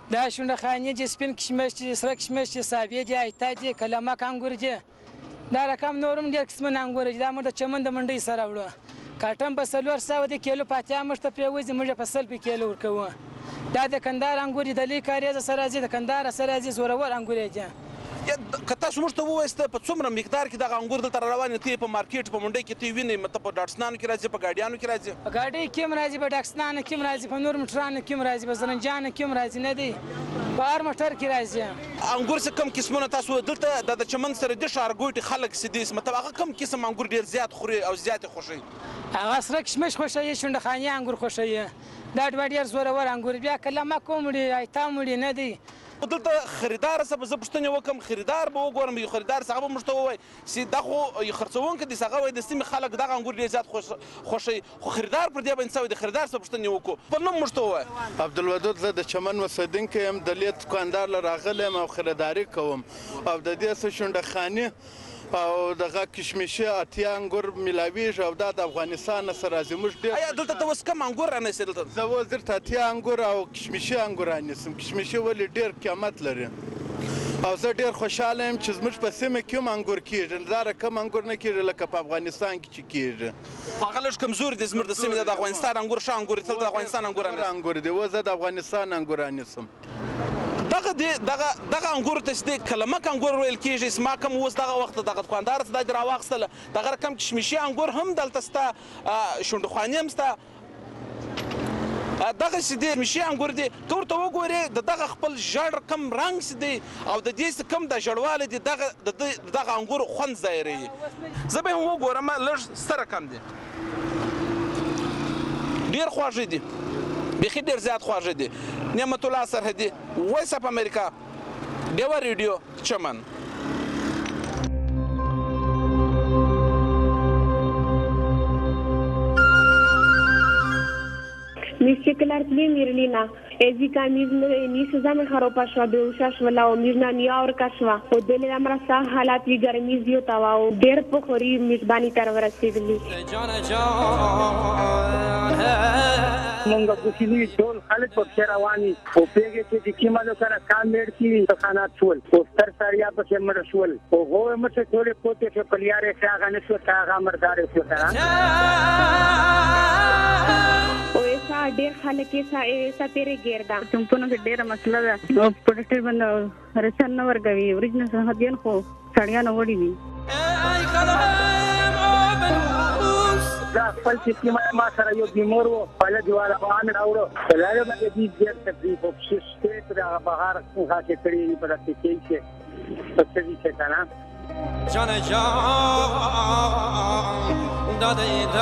دا شونډه خانې چې سپین کشمش چې سره کشمش چې سابې دي ایتا دي کلمک انګور دي دا رقم نورم ډېر قسمونه انګور دي دا موږ د چمن د منډۍ سره وړو کاټن په څلور سوه د کیلو پاتیا موږ ته پرېوځي موږ په سل په کیلو ورکوو دا د کندهار انګور دي د لوی کاریزه سره راځي د کندهار سره راځي زورور انګور دي
که تاسو موږ ته ووایاست په څومره مقدار کې دغه انګور دلته روان دي په مارکیټ په منډۍ کې ته وینئ مطلب په ډاټسنانو کې راځي په ګاډیانو کې راځي
په ګاډۍ کې هم راځي په ډاکسنانو کې هم راځي په نور موټرانو کې هم راځي په زرنجانو کې هم راځي نه دی په هر موټر کې راځي
انګور څه کم قسمونه تاسو دلته د چمن سره د ښارګوټي خلک څه دي مطلب هغه کم قسم انګور ډېر زیات خوري او زیات یې خوښوي
هغه سره کشمش خوښوي شونډه خانې انګور خوښوي دا دوه ډېر زورور انګور بیا کلمک هم وړي ایتا هم وړي نه دی
دلته خریدار څه به زه پوښتنې وکړم خریدار به وګورم یو خریدار څه هغه به موږ ته ووایي چې دا خو یو خرڅوونکی دی هغه وایي د سیمې خلک دغه انګور ډېر زیات خوښوي خو خریدار پر دې باندې څه وایي د خریدار څه پوښتنې وکړو په نوم موږ ته ووایه
عبدالودود زه د چمن اوسېدونکی یم د لید دوکاندار له راغلی یم او خریداري کوم او د دې څه شونډه خانې او دغه کشمشي اتیا انګور میلاویږي او دا د افغانستان سره راځي موږ ډېر
ایا دلته ته اوس کم انګور رانیسې دلته
زه اوس درته اتیا انګور او کشمشي انګور رانیسم کشمشي ولې ډېر قیمت لري او زه ډېر خوشحاله یم چې زموږ په سیمه کې هم انګور کېږي دا رقم انګور نه کېږي لکه په افغانستان کې چې کېږي
هغه لږ کمزوري دي زموږ د سیمې د افغانستان انګور ښه انګور دي تل د افغانستان انګور
انګور دي اوس زه د افغانستان انګور رانیسم
دغه دی دغه دغه انګور ته چې کلمک انګور ویل کېږي زما کوم اوس دغه وخت دغه دوکاندار څه دا دې راواخیستله دغه رقم کشمشي انګور هم دلته شته شونډخوانې هم شته دغه چې دی کشمشي انګور دی ته ورته وګورې د دغه خپل ژړ کم رنګ چې دی او د دې چې کم د ژړوالی دی دغه د دغه انګور خوند ظاهروي زه به یې وګورم لږ ستره کم دی ډېر خواږه دي بیخي ډېر زیات خواږه دي نعمت الله سرحدي وایس اف امریکا ډیوه ریډیو چمن
Niște clar plim Mirlina. Ezika mirne ni se zame haropa shwa be usha shwala o mirna ni aur kashwa. O dele amra sa halat vi garmi zio tawa o der pokhori mizbani tarwar rasidli.
مونږ د سیمې ټول خلک په رواني او پیګه چې د کیمالو سره کامیډ کی تخانات ټول پوسټر ساریا په مړ شول او هو مته ټول پوتې په کلیارې څنګه نشو څنګه مردار شو تر
او ایسا ډېر خلک ایسا ایسا پیری ګردا کوم په نو ډېر مسله ده نو پروډکټ باندې رسن نو ورګوي اوریجنل هدیان خو سړیا نو وړي وي
دا خپل چې ما سره یو بیمار و په دیواله باندې راوړو بلاره باندې دې ډېر تکلیف او شته تر بهار څنګه چې کړی په دې کې چې څه دې څه کنه
جان جان دادې دا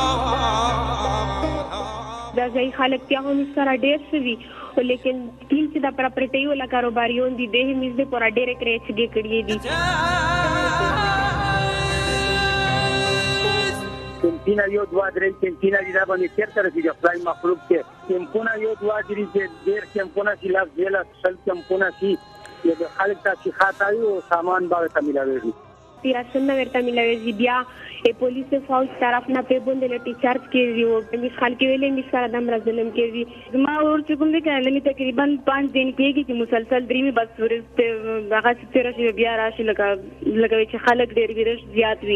دا ځای خلک ته هم سره ډېر سوي لیکن تین چې دا پراپرټي ولا کاروباریون دي د همیز د پورا ډېر کرېچګي کړی دي
کمپینا یو دوا درې کمپینا دي دا باندې چیرته راځي خدای مخلوق کې کمپونه یو دوا درې ډېر کمپونه چې لاس دیلا سل کمپونه چې د خلک ته خاطای او سامان باندې ملاوي
تیراسن ورته ملاوي بیا پولیس فوج طرف نه په بوند لټي چارج کیږي او مې خلک ویلې مې سره دم راځلم کیږي ما ور چې کوم دې کړل مې تقریبا پانچ دن کېږي چې مسلسل درې مې بس ورته هغه چې راشي بیا راشي لکه لکه چې خلک ډېر ورش زیات وي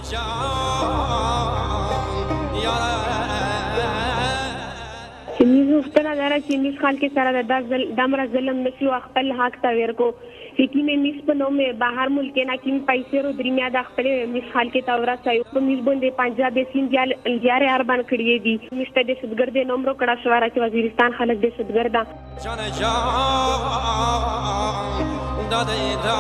چې موږ ستنه دره چې موږ خلک سره د دم راځلم نشو خپل حق ته ورکو چې مې مس په نوم بهر ملک نه کې پیسې رو درمیا د خپل مس خلک ته ورسای په مس باندې پنجاب سین جال جاره اربان کړی دي مشته د شدګرد نومرو کړه شواره چې وزیرستان خلک د شدګردا
جان جان دادې دا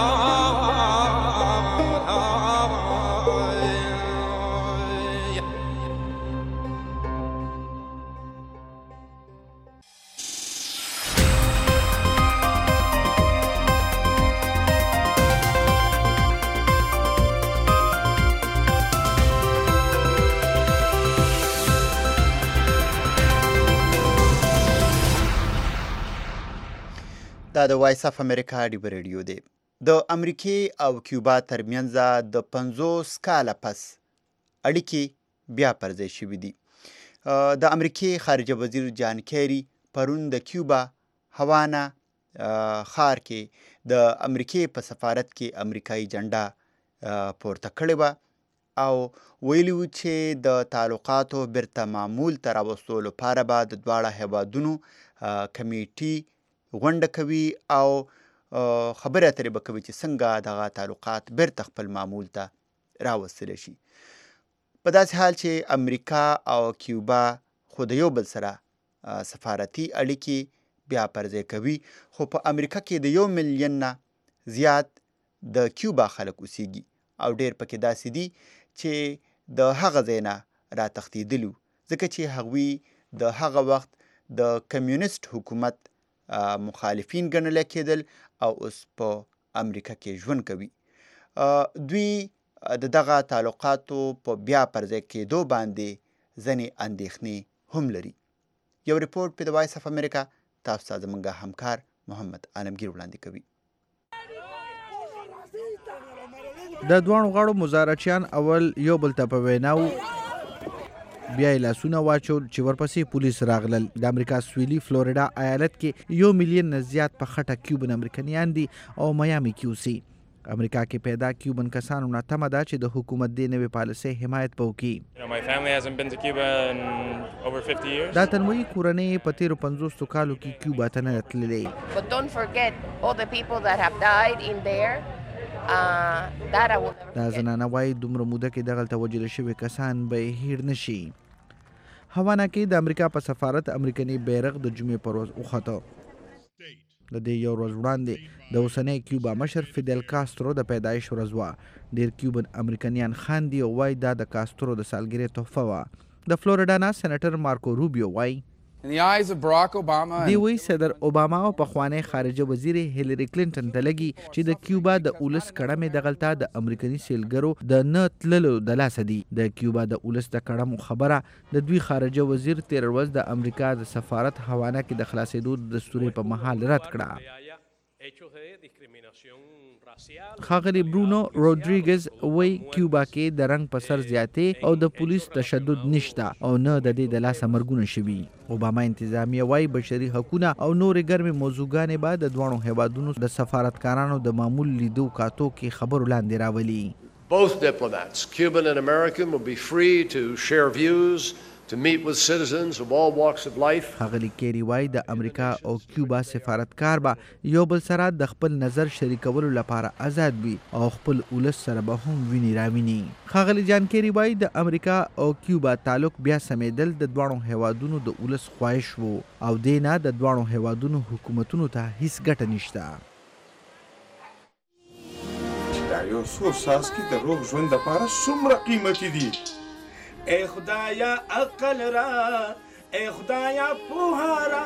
دا د وایس اف امریکا ډیو ریډیو دی د امریکای او کیوبا ترمنځ د پنځوس کاله پس اړیکې بیا پرځای شوې دي د امریکای خارجه وزیر جان کیری پرون د کیوبا هوانا ښار کې د امریکې په سفارت کې امریکایي جنډه پورته کړې وه او ویلي وو چې د تعلقاتو بیرته معمول ته راوستلو لپاره به د دواړه هیوادونو کمیټې غونډه کوي او خبرې اترې به کوي چې څنګه دغه تعلقات بیرته خپل معمول ته راوستلی شي. په داسې حال چې امریکا او کیوبا خو د یو بل سره سفارتي اړیکې بیا پرځای کوي، خو په امریکا کې د یو میلیون نه زیات د کیوبا خلک اوسیږي او ډېر پکې داسې دي چې د هغه ځای نه راتښتېدلي وو ځکه چې هغوی د هغه وخت د کمیونست حکومت مخالفین ګڼلی کېدل او اوس په امریکا کې ژوند کوي. دوی د دغه تعلقاتو په بیا پرځای کېدو باندې ځینې اندېښنې هم لري. یو ریپورټ په د وایس اف امریکا تاسو ته زموږ همکار محمد عالمګیر وړاندې کوي.
د دواړو غاړو مزارچیان اول یو بل ته په ویناو بیا یې لاسونه واچول چې ورپسې پولیس راغلل. د امریکا سویلي فلوریډا ایالت کې یو میلیون نه زیات په خټه کیوبن امریکایان دي او میامي کې اوسي. امریکا کې پیدا کیوبن کسانو نه تمه ده چې د حکومت دې نوې پالیسۍ حمایت به وکړي. دا تنوعي کورنۍ په تیرو پنځوسو کالو کې کیوبا ته نه ده تللې. دا زنانه وایي دومره موده کې دغلته وژل شوي کسان به یې هیر نه شي. هوانا کې د امریکا په سفارت امریکني بیرغ د جمعې پر ورځ وخوته. د دې یو ورځ وړاندې د اوسنی کیوبا مشر فیدل کاسترو د پیدایش ورځ وه. ډېر کیوبن امریکنیان خاندي او وایي دا د کاسترو د سالګرې تحفه وه. د فلوریډا نه سېنیټر مارکو روبیو وایي دی وی صدر اوباما او پخوانی خارجه وزیر هیلری کلینټن ته لګي چې د کیوبا د اولس کړمې دغلته د امریکني سیلګرو د نه تللو د لاسه دي. د کیوبا د اولس د کړمو خبره د دوی خارجه وزیر تیر ورځ د امریکا د سفارت هوانا کې د خلاصېدو د دستوري په مهال رد کړه. ښاغلي برونو روډریګز وایي کیوبا کې د رنګ په سر زیاتې او د پولیس تشدد نشته او نه د دې د لاسه مرګونه شوي. اوباما انتظامیه وایي بشري حقونه او نورې ګرمې موضوعګانې به د دواړو هیوادونو د سفارتکارانو د معمول لیدو کاتو کې خبرو لاندې راولي.
Both diplomats, Cuban and American, will be free to share views, to meet with citizens of all walks of life.
ښاغلي کیری وایي د امریکا او کیوبا سفارتکار به یو بل سره د خپل نظر شریکولو لپاره آزاد وي او خپل ولس سره به هم ویني راویني. ښاغلي جان کیری وایي د امریکا او کیوبا تعلق بیا سمیدل د دواړو هیوادونو د ولس خواهش وو او دې نه د دواړو هیوادونو حکومتونو ته هیڅ ګټه نشته.
دا یو څو څاڅکي د روغ ژوند لپاره څومره قیمتي دي. ای خدایا عقل را، ای خدایا پوها را.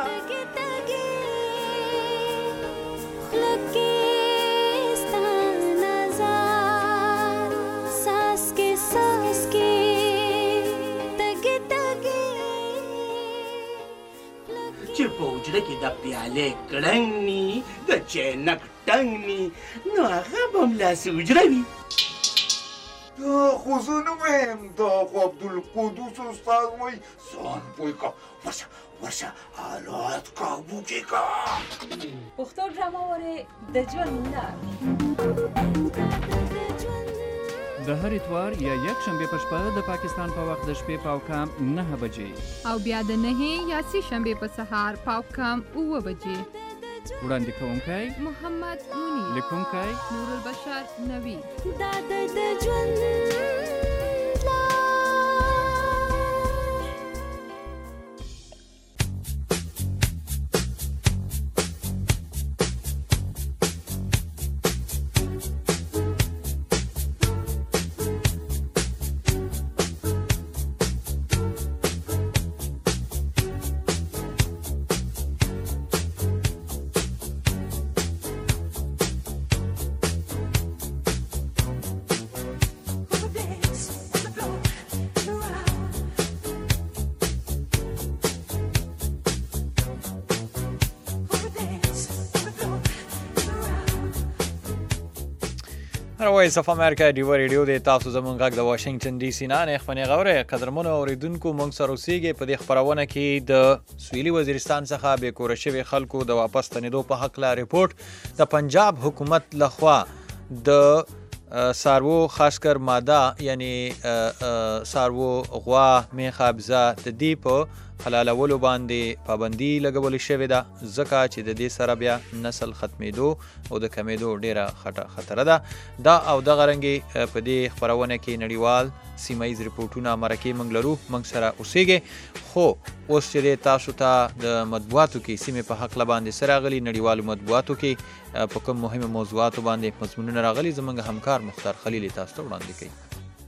چې په حجره کې د پیالې کړنګ ني د چینک ټنګ ني نو هغه به همداسې حجره وي.
دا خو زه نه وایم، دا خو عبدالقدوس استاد وایي ځان پوه کړه، ورشه ورشه حالات قابو کې کړه.
پښتو ډرامه وارې د ژوند لار
د هر اتوار یا یک شنبه په شپه د پاکستان په وخت د شپې پاو کام نه بجې
او بیا د نهې یا سې شنبه په سهار پاو کام اوه بجې.
وړاندې کوونکی
محمد مونی،
لیکونکی
نور البشر نوی.
دا د ژوند
وایس اف امریکا ډیو ریډیو د تاسو زمونږ غږ د واشنگټن ډي سي نه خپنه غوره قدرمنو اوریدونکو مونږ سره اوسېږي په دې خبرونه کې د سویلي وزیرستان څخه به کور شوی خلکو د واپس تنیدو په حق لا ریپورت د پنجاب حکومت لخوا د سارو خاص کر ماده یعنی سارو غوا میخه ابزا د دې په حلالولو باندې پابندي لګول شوې ده ځکه چې د دې سره بیا نسل ختمېدو او د کمیدو ډیره خطره ده دا او دغه رنګې په دې خپرونه کې نړیوال سیمایز ریپورټونه مرکې موږ لرو موږ سره اوسېږي خو اوس چې تاسو ته د مطبوعاتو کې سیمې په حق باندې سره راغلي نړیوالو مطبوعاتو کې په کوم مهمه موضوعاتو باندې مضمونونه راغلي زموږ همکار مختار خلیل تاسو ته وړاندې کوي.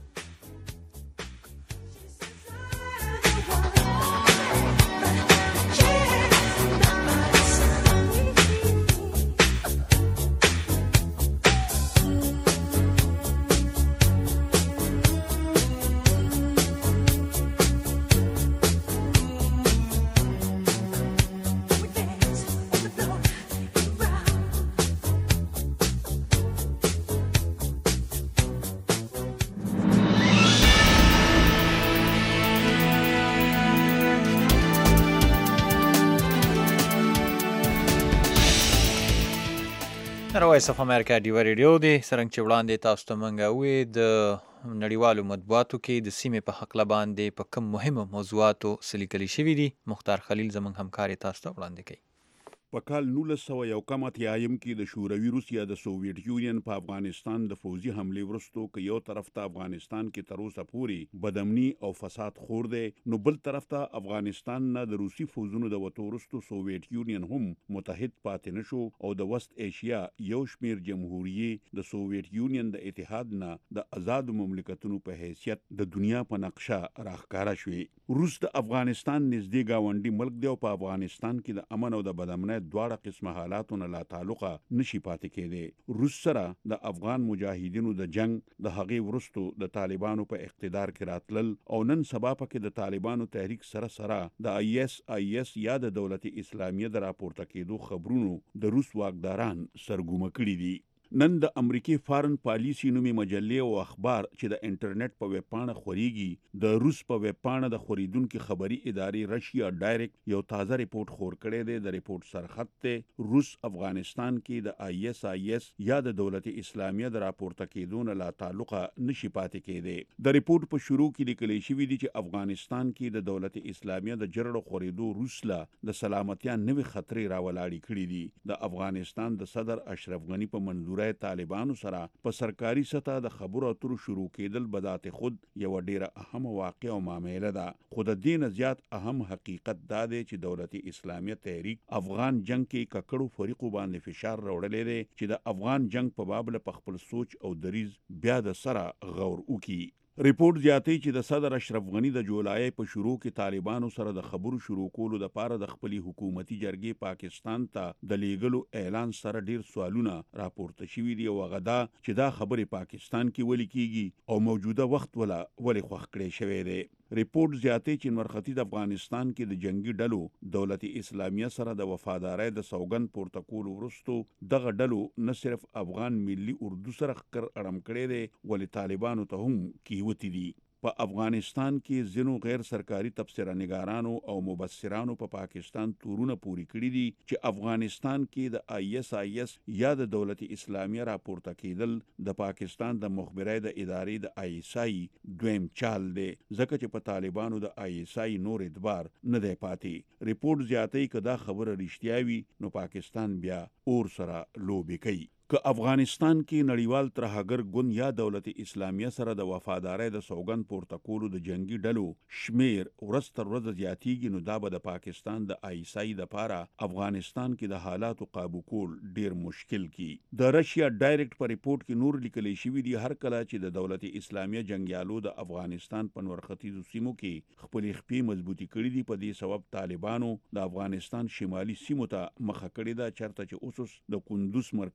وایس اف امریکا ډیو ریډیو دی سرنګ چې وړاندې تاسو ته موږ وې د نړیوالو مطبوعاتو کې د سیمې په حق باندې په کوم مهمه موضوعاتو سلیکلي شوي دي مختار خلیل زموږ همکار تاسو ته وړاندې کوي.
په کال نولس سوه یو کم اتیایم کې د شوروي روسیا د سوویت یونین په افغانستان د فوزي حملې وروستو که یو طرف ته افغانستان کې تر اوسه پورې بدامني او فساد خور دی نو بل طرف ته افغانستان نه د روسي فوزونو د وتو وروستو سوویت یونین هم متحد پاتې نشو او د وست ایشیا یو شمیر جمهوریې د سوویت یونین د اتحاد نه د آزادو مملکتونو په حیثیت د دنیا په نقشه راښکاره شوې. روس د افغانستان نږدې ګاونډي ملک دی او په افغانستان کې د امن او د بدامنۍ دواړه قسمه حالاتو نه لا تعلقه نشي پاتې کېدی. روس سره د افغان مجاهدینو د جنگ د هغې وروستو د طالبانو په اقتدار کې راتلل او نن سبا پکې د طالبانو تحریک سره سره د آی ایس آی ایس یا د دولت اسلامیه د راپورته کېدو خبرونو د روس واکداران سرګومه کړي دي. نن د امریکای فارن پالیسی نومي مجلې او اخبار چې د انټرنیټ په ویب پاڼه خوريږي د روس په ویب پاڼه د خوریدونکو خبري ادارې رشیا ډایرکټ یو تازه ریپورت خور کړی دی. د ریپورت سرخط ته روس افغانستان کې د آی ایس آی ایس یا د دولت اسلامیه د راپورته کېدو نه لا تعلقه نشي پاتې کېدی. د ریپورت په شروع کې لیکل شوی دی چې افغانستان کې د دولت اسلامیه د جرړو خوريدو روس لا د سلامتیا نوې خطرې راولاړې کړې دي. د افغانستان د صدر اشرف غنی په منظور طالبانو سره په سرکاري سطح د خبرو اترو شروع کېدل بذات خود یو ډیره اهم واقعه او معامله ده. خو د دې نه زیات اهم حقیقت دا دی چې دولت اسلامیه تحریک افغان جنگ کې ککړو فریقو باندې فشار راوړلی دی چې د افغان جنگ په باب له خپل سوچ او دریز بیا د سره غور وکړي. ریپورت زیاتوي چې د صدر اشرف غنی د جولای په شروع کې طالبانو سره د خبرو شروع کولو لپاره د خپل حکومتي جرګې پاکستان ته د لیګلو اعلان سره ډیر سوالونه راپورته شوي دي او غدا چې دا خبرې پاکستان کې ولې کیږي او موجوده وخت ولا ولې خوښ کړی شوی دی. ریپورت زیاتوي چې نورختي د افغانستان کې د جنگي ډلو دولت اسلامیه سره د وفادارۍ د سوګند پورته کولو وروستو دغه ډلو نه صرف افغان ملي اردو سره خکر اړم کړی دی ولې طالبانو ته هم کیوتی دي. په افغانستان کې ځینو غیر سرکاري تبصره نگارانو او مبصرانو په پا پاکستان تورونه پوری کړی دي چې افغانستان کې د آی ایس آی ایس یا د دولت اسلامیه راپورته کېدل د پاکستان د مخبرۍ د ادارې د آی ایس آی دویم چال دی ځکه چې په طالبانو د آی ایس آی نور اعتبار نه دی پاتې. ریپورت زیاتوي که دا خبره رښتیا وي نو پاکستان بیا اور سره لوبې کوي. که افغانستان کې نړیوال ترهګر ګوند یا دولت اسلامیه سره د وفادارۍ د سوګند پورته کولو د جنگي ډلو شمیر ورځ تر ورځه زیاتیږي نو دا به د پاکستان د آی ایس آی لپاره افغانستان کې د حالاتو قابو کول ډیر مشکل کی. د رشیا ډایرکټ په ریپورت کې نور لیکل شوی دی هر کله چې د دولت اسلامیه جنگیالو د افغانستان په نورختیزو سیمو کې خپل خپې مضبوطی کړې دي په دې سبب طالبانو د افغانستان شمالي سیمو ته مخه کړې ده چرته چې اوس د کندوز مرکزی ښار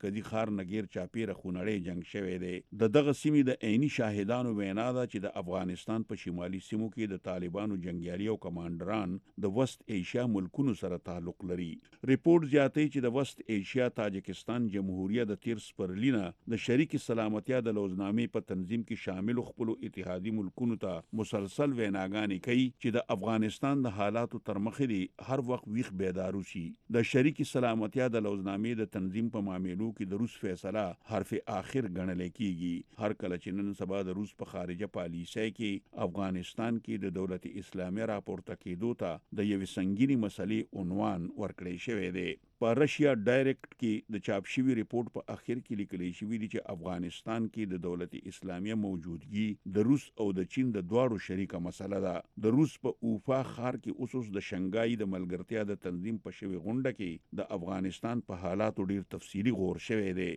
کندهار نګیر چاپیره خونړی جنگ شوی دی. د دغه سیمې د عیني شاهدانو وینا ده چې د افغانستان په شمالي سیمو کې د طالبانو جنگیالي او کمانډران د وست ایشیا ملکونو سره تعلق لري. ریپورت زیاتوي چې د وست ایشیا تاجکستان جمهوریت د تیر سپرلینه د شریک سلامتیا د لوزنامې په تنظیم کې شامل خپل اتحادي ملکونو ته مسلسل ویناګانې کوي چې د افغانستان د حالاتو تر مخې دی هر وخت ویښ بیدار شي. د شریک سلامتیا د لوزنامې د تنظیم په معاملو کې د روس فیصله حرف آخر ګڼل کیږي. هر کله چې نن سبا د روس په خارجه پالیسۍ کې افغانستان کې د دولت اسلامي راپورته کېدو ته د یوې سنگینی مسلې عنوان ورکړی شوی دی. په رشیا ډایرکټ کې د چاپ شوی ریپورت په اخر کې لیکل شوی دی چې افغانستان کې د دولت اسلامي موجودګي د روس او د چین د دواړو شریکه مسله ده. د روس په اوفا ښار کې اوسوس د شنګای د ملګرتیا د تنظیم په شوی غونډه کې د افغانستان په حالاتو ډیر تفصیلی غور شوی دی.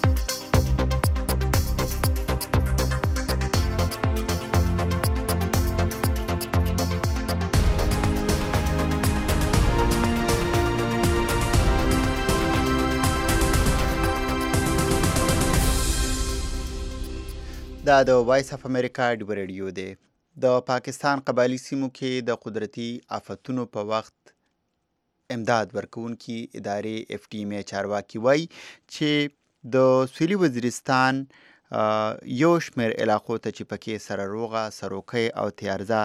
دا د وایس اف امریکا ډیو ریډیو دی. د پاکستان قبایلی سیمو کې د قدرتي آفتونو په وخت امداد ورکوونکي ادارې اف ټي ایم ای چارواکي وایي چې د سویلي وزیرستان یو شمېر علاقو ته چې پکې سره روغه، سروکۍ او تیارزه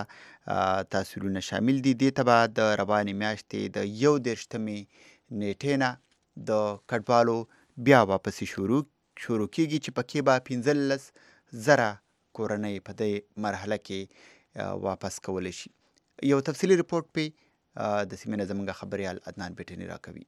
تحصیلونه شامل دي، دې ته به د روانې میاشتې د یو دېرشتمې نیټې نه د کډوالو بیا واپسې شروع شروع کېږي چې پکې به پنځلس زره کورنۍ په دې مرحله کې واپس کولی شي. یو تفصیلي رپورټ په د سیمې نه زموږ خبریال عدنان بیټني راکوي.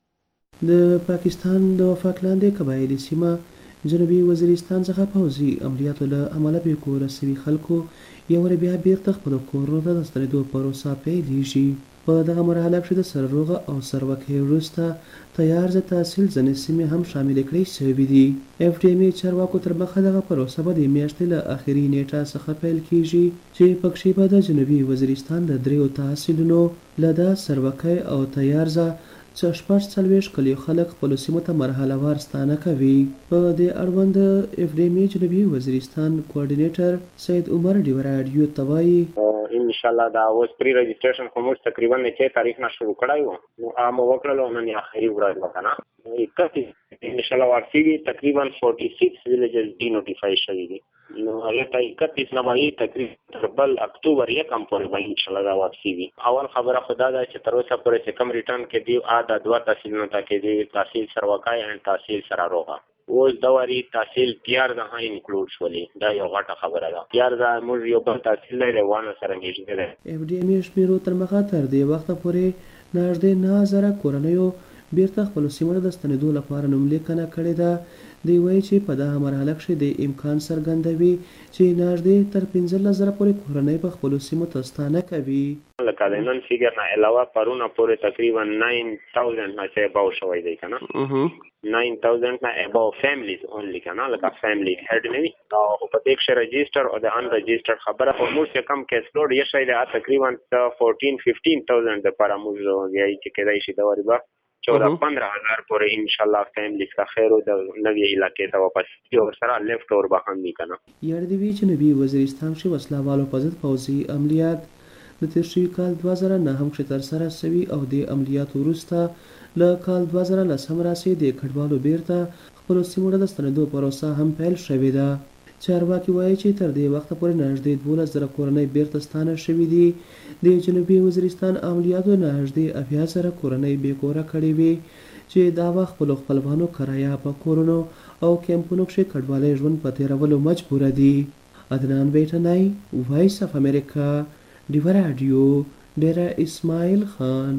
د پاکستان د فاکلاندې قبایلي سیمه جنوبي وزیرستان څخه پوځي عملیاتو له امله بې کوره سوي خلکو یو وارې بیا بیرته خپلو کورونو ته د ستنېدو پروسه پیلېږي. په دغه مرحله کښې د سرروغه او سروکۍ وروسته تیارزه تحصیل ځینې سیمې هم شاملې کړای شوي دي. اف ډي ایم ای چارواکو تر مخه دغه پروسه به د میاشتې له اخري نیټه څخه پیل کېږي چې پکښې به د جنوبي وزیرستان د دریو تحصیلونو له دا سروکۍ او تیارزه چې شپږ څلوېښت کلیو خلک خپلو سیمو ته مرحله وار ستانه کوي. په دې اړوند د اف ډي ایم ای جنوبي وزیرستان کوارډینیټر سید عمر ډیو راډیو ته وایي
ان شاء الله دا اوس پری رجسټریشن خو موږ تقریبا نه تاریخ نه شروع کړای وو. نو عام وکړلو نن اخري ورځ وکنه اکتیس ان شاء الله ورسیږي. تقریبا چھیالیس ویلیجز ډی نوټیفای شوي دي. نو هغه ته اکتیس نه وایي تقریبا بل اکتوبر یکم پورې به ان شاء الله دا ورسیږي. اول خبره خدا دا چې تر اوسه پورې چې کم ریټرن کې دی ا د دوه تحصیلونو ته کې دی، تحصیل سروکای او تحصیل سراروغه. اوس دا وری تحصیل تیار ده ها انکلود شولې. دا یو غټه خبره ده. تیار ده موږ یو بل تحصیل لري وانه سره نږدې ده.
اف ډي ایم ای شمیرو تر مخه تر دې وخته پورې نږدې نه زره کورنیو بیرته خپلو سیمو ته د ستنېدو لپاره نوملیکنه کړې ده. دوی وایي چې په دغه مرحله کښې د امکان څرګندوي چې نږدې تر پنځلس زره پورې کورنۍ په خپلو سیمو ته ستانه کوي.
لکه د نن فیګر نه علاوه پرونه پورې تقریبا ناین تاوزنډ نه چې اباو شوی دی که نه، ناین تاوزنډ نه اباو فیملیز اونلی که نه، لکه فیملی هیډ نه وي. خو په دې کښې رجسټر او د ان رجسټر خبره خو موږ چې کم کیس لوډ یې شی دی تقریبا فورټین ففټین تاوزنډ دپاره موږ یایي چې کیدای شي د وارې به چودہ پندرہ ہزار پورې انشاءاللہ فیملیز کا خیر و د نوی علاقې ته واپس کېږي او سره لیفټ اور به هم وي که نه.
یاد دې وي چې جنوبي وزیرستان کښې وسله والو په ضد پوځي عملیات د تېر شوي کال دوه زره نهم کښې ترسره شوي او د عملیاتو وروسته له کال دوه زره لسم راهیسې د کډوالو بیرته خپلو سیمو ته د ستنېدو پروسه هم پیل شوې ده. چارواکي وایي چې تر دې وخته پورې نږدې دولس زره کورنۍ بیرته ستانه شوي دي. د جنوبي وزیرستان عملیاتو نږدې اویا زره کورنۍ بې کوره کړې وې چې دا وخت خپلو خپلوانو کرایه په کورونو او کیمپونو کښې کډوالۍ ژوند په تېرولو مجبوره دي. عدنان بیټنی، وایس اف امریکا، ډیوه راډیو، ډیره اسماعیل خان.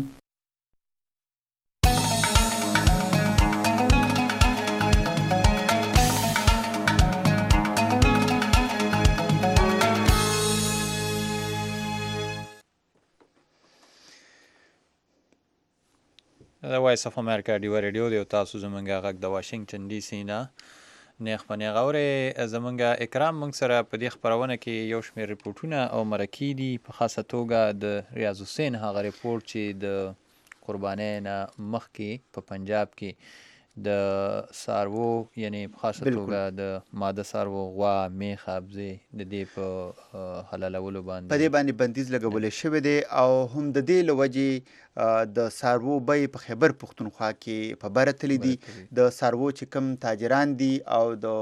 د وایس اف امریکا ډیوه ریډیو دی او تاسو زمونږ غږ د واشنګټن ډي سي نه نیغ په نیغه اورئ. زمونږ اکرام موږ سره په دې خپرونه کې یو شمېر ریپورټونه او مرکې دي، په خاصه توګه د ریاض حسین هغه ریپورټ چې د قربانۍ نه مخکې په پنجاب کې د څاروو یعنی په خاصه توګه د ماده څاروو غوا میخ ابزې د دې په حلالولو باندې
په دې باندې بندیز لګولی شوی دی او هم د دې له وجې د څاروو بیې په خیبر پښتونخوا کې په بره تللی دي. د څاروو چې کوم تاجران دي او د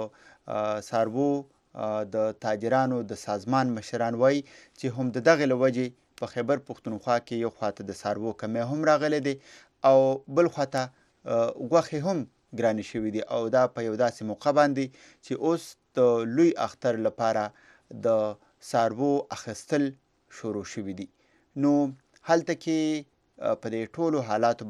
څاروو د تاجرانو د سازمان مشران وایي چې هم د دغې له وجې په خیبر پښتونخوا کې یو خواته د څاروو کمی هم راغلی دی او بل خواته غوښې هم ګرانې شوي دي او دا په یو داسې موقع باندې چې اوس د لوی اختر لپاره د څاروو اخیستل شروع شوي دي. نو هلته کې په دې ټولو حالاتو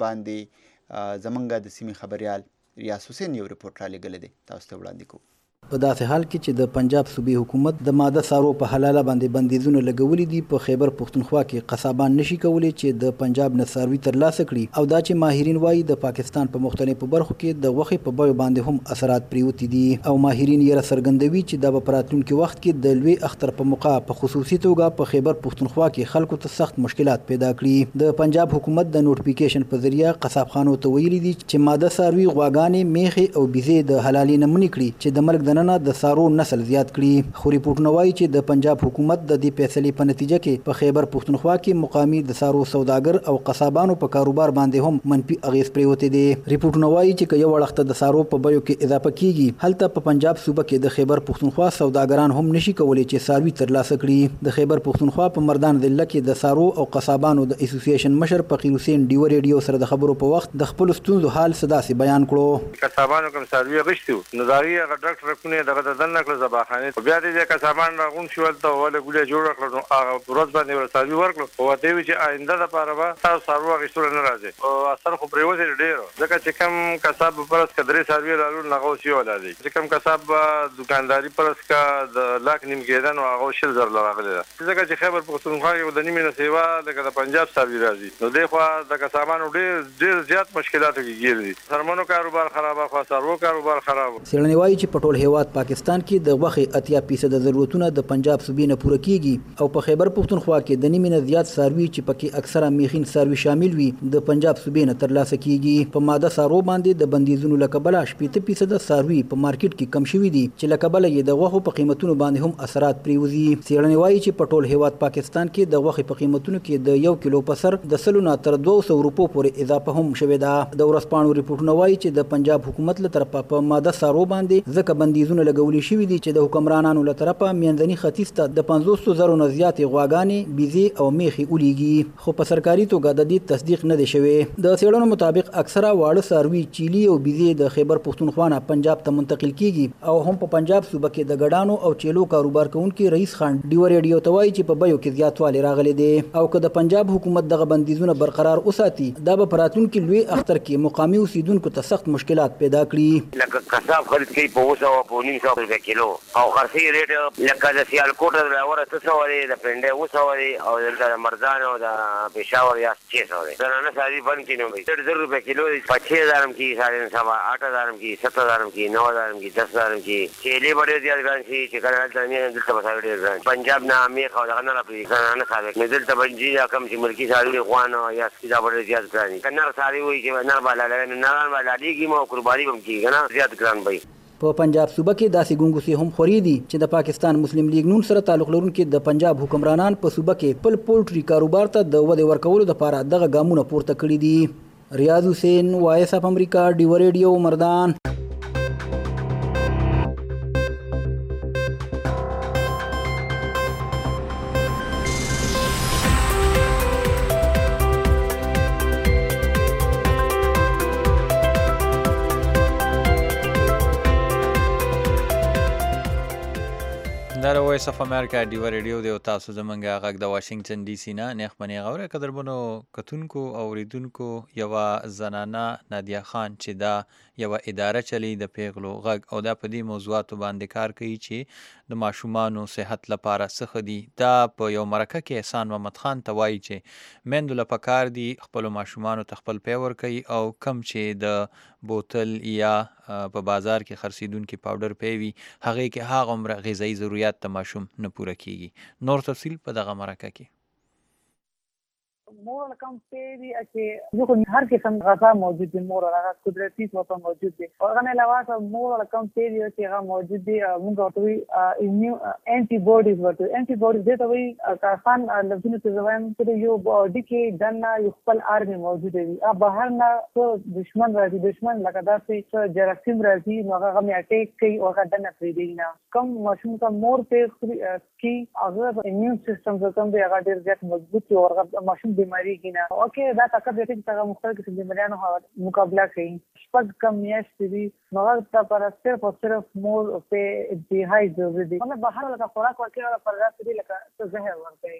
باندې زمونږ د سیمې خبریال ریاض حسین یو رپورټ رالیږلی دی، تاسو ته وړاندې کوو.
په داسې حال کې چې د پنجاب صوبې حکومت د ماده څاروو په حلاله باندې بندیزونه لګولي دي، په خیبر پښتونخوا کې قصابان نشي کولی چې د پنجاب نه څاروي ترلاسه کړي او دا چې ماهرین وایي د پاکستان په مختلفو برخو کې د غوښې په بیو باندې هم اثرات پریوتي دي او ماهرین یې څرګندوي چې دا به په راتلونکي وخت کې د لوی اختر په موقع په خصوصي توګه په خیبر پښتونخوا کې خلکو ته سخت مشکلات پیدا کړي. د پنجاب حکومت د نوټیفیکیشن په ذریعه قصابخانو ته ویلي دي چې ماده څاروي غواګانې میخې او بیزې د حلالې نه منې کړي چې د ملک دننه د څارو نسل زیات کړي. خو ریپورټونه وایي چې د پنجاب حکومت د دې فیصلې په نتیجه کې په خیبر پښتونخوا کې مقامي د څارو سوداګر او قصابانو په کاروبار باندې هم منفي اغیز پریوتی دي. ریپورټونه وایي چې که یو وړخته د څارو په بیو کې اضافه کیږي، هلته په پنجاب صوبه کې د خیبر پښتونخوا سوداګران هم نشي کولی چې څاروي ترلاسه کړي. د خیبر پښتونخوا په مردان ضلع کې د څارو او قصابانو د اسوسییشن مشر فقیر حسین ډیو ریډیو سره د خبرو په وخت د خپل ستونزو حال صداسي بیان کړو.
قصابانو کوم څاروي غشتو نو داغي هغه ډاکټر کونه دغه دنه کړ زباخانه بیا دې قصابان راغون شو ته ولا ګولې جوړ کړو هغه ورځ باندې ورسالي ورکړو او ته وی چې آینده د پاره به تاسو څاروي غشتل نه راځي او اثر خو پریوځي ډیر ځکه چې کم قصاب پرس کډري څاروي رالو نغو سی ولادي چې کم قصاب دکانداري پرس کا د لاک نیم کېدن او هغه شل زر لراغله ځکه چې خبر پښتونخوا یو د نیمه سیوا د پنجاب څاروي راځي نو دغه د قصابانو ډیر ډیر زیات مشکلاتو کې ګیري سرمنو کاروبار خرابه خو څاروي کاروبار خراب.
سیړنی وایي چې په ټول هیواد پاکستان کې د غوښې اتیا فیصد ضرورتونه د پنجاب صوبې نه پوره کیږي او په خیبر پښتونخوا کې د نیمه نه زیات څاروي چې پکې اکثره میخین څاروي شامل وي د پنجاب صوبې نه ترلاسه کیږي. په ماده څارو باندې د بندیزونو له کبله شپېته فیصد څاروي په مارکیټ کې کم شوي دي چې له کبله یې د غوښو په قیمتونو باندې هم اثرات پریوزي. څېړنې وایي چې په ټول هیواد پاکستان کې د غوښې په قیمتونو کې د یو کیلو په سر د سلو نه تر دوه سوه روپو پورې اضافه هم شوې ده. د ورځپاڼو ریپورټونه وایي چې د پنجاب حکومت له طرفه په ماده څارو باندې ځکه بندیزونه لګولي شوي دي چې د حکمرانانو له طرفه منځني ختیځ ته د پنځوس زرو نه زیاتې غواګانې بیزې او میخې ولیږي خو په سرکاري توګه د دې تصدیق نه دی شوی. د څېړنو مطابق اکثره واړه څاروي چیلي او بیزې د خیبر پښتونخوا نه پنجاب ته منتقل کیږي او هم په پنجاب صوبه کې د ګډانو او چیلو کاروبار کوونکي رئیس خان ډیو ریډیو ته وایي چې په بیو کې زیاتوالی راغلی دی او که د پنجاب حکومت دغه بندیزونه برقرار وساتي دا به په راتلونکي لوی اختر کې مقامي اوسیدونکو ته سخت مشکلات پیدا کړي.
لکه قصاب خرید کوي په اوه سوه په نیم سوه روپۍ کیلو او خرڅي ریټ لکه د سیالکوټ د راوره څه سوه دی د پنډۍ اوه سوه دی او دلته د مردان او د پېښور یا چھ سوه دی. زنانه څاروي بند کې نه وي ډېر زر روپۍ کیلو دی په چھ هزار هم کېږي ساڑھے سوا آٹھ هزار هم کېږي ست هزار هم کېږي نو هزار هم کېږي دس هزار هم کېږي چیلې به ډېر زیات ګران شي چې کله هلته دلته به څاروي ډېر ګران پنجاب نه میخ او دغه نه راپرېږي زنانه څاروي نو دلته به دا کوم چې ملکي څاروي غوان یا سپي دا به ډېر زیات ګران وي که نر څاروي وایي چې نر به لاړوي نو نران به لاړېږي او قرباني به هم کېږي که نه زیات ګران به وي.
په پنجاب صوبه کې داسې ګونګوسې هم خوري دي چې د پاکستان مسلم لیگ نون سره تعلق لرونکي د پنجاب حکمرانان په صوبه کې خپل پولټري کاروبار ته د ودې ورکولو لپاره دغه ګامونه پورته کړي دي. ریاض حسین وایس اف امریکا ډیو ریډیو مردان.
دا د وایس اف امریکا ډیو ریډیو دی او تاسو زمونږ غږ د واشنګټن ډي سي نه نیخ منې غوره قدرمنو کتونکو او اوریدونکو یوه زنانه نادیه خان چې دا یوه اداره چلی د پیغلو غږ او دا په دې موضوعاتو باندې کار کوي چې د ماشومانو صحت لپاره څه ښه دي. دا په یو مرکه کې احسان محمد خان ته وایي چې میندو له پکار دي خپلو ماشومانو ته خپل پی ورکوي او کم چې د بوتل یا په بازار کې خرڅېدونکي پاوډر پی وي هغې کې هغومره غذایي ضروریات د ماشوم نه پوره کیږي. نور تفصیل په دغه مرکه کې.
مور کم پیری چې یو هر قسم غذا موجود دي مور هغه قدرتي څه موجود دي او هغه علاوه مور کم پیری چې هغه موجود دي موږ ورته ایمیو انټي بودیز ورته انټي بودیز دي ته وي کارخان لفظونه ته ځوان چې یو باډي کې دنه یو خپل ارمي موجود دي ا بهر نه دشمن راځي دشمن لکه داسې جراثیم راځي نو هغه مې اٹیک کوي او هغه دنه پرې دی نه کم ماشوم کا مور په کی هغه ایمیون سیستم کوم دی هغه ډیر زیات مضبوط او هغه ماشوم بیماری کې نه اوکې دا طاقت دی چې هغه مختلف قسم بیماریانو مقابله کوي شپږ کم میاشتې دي نو هغه پر صرف او صرف مور په انتهایی ضروري دي نو بهر لکه خوراک ورکړي او پر راس دي لکه زهر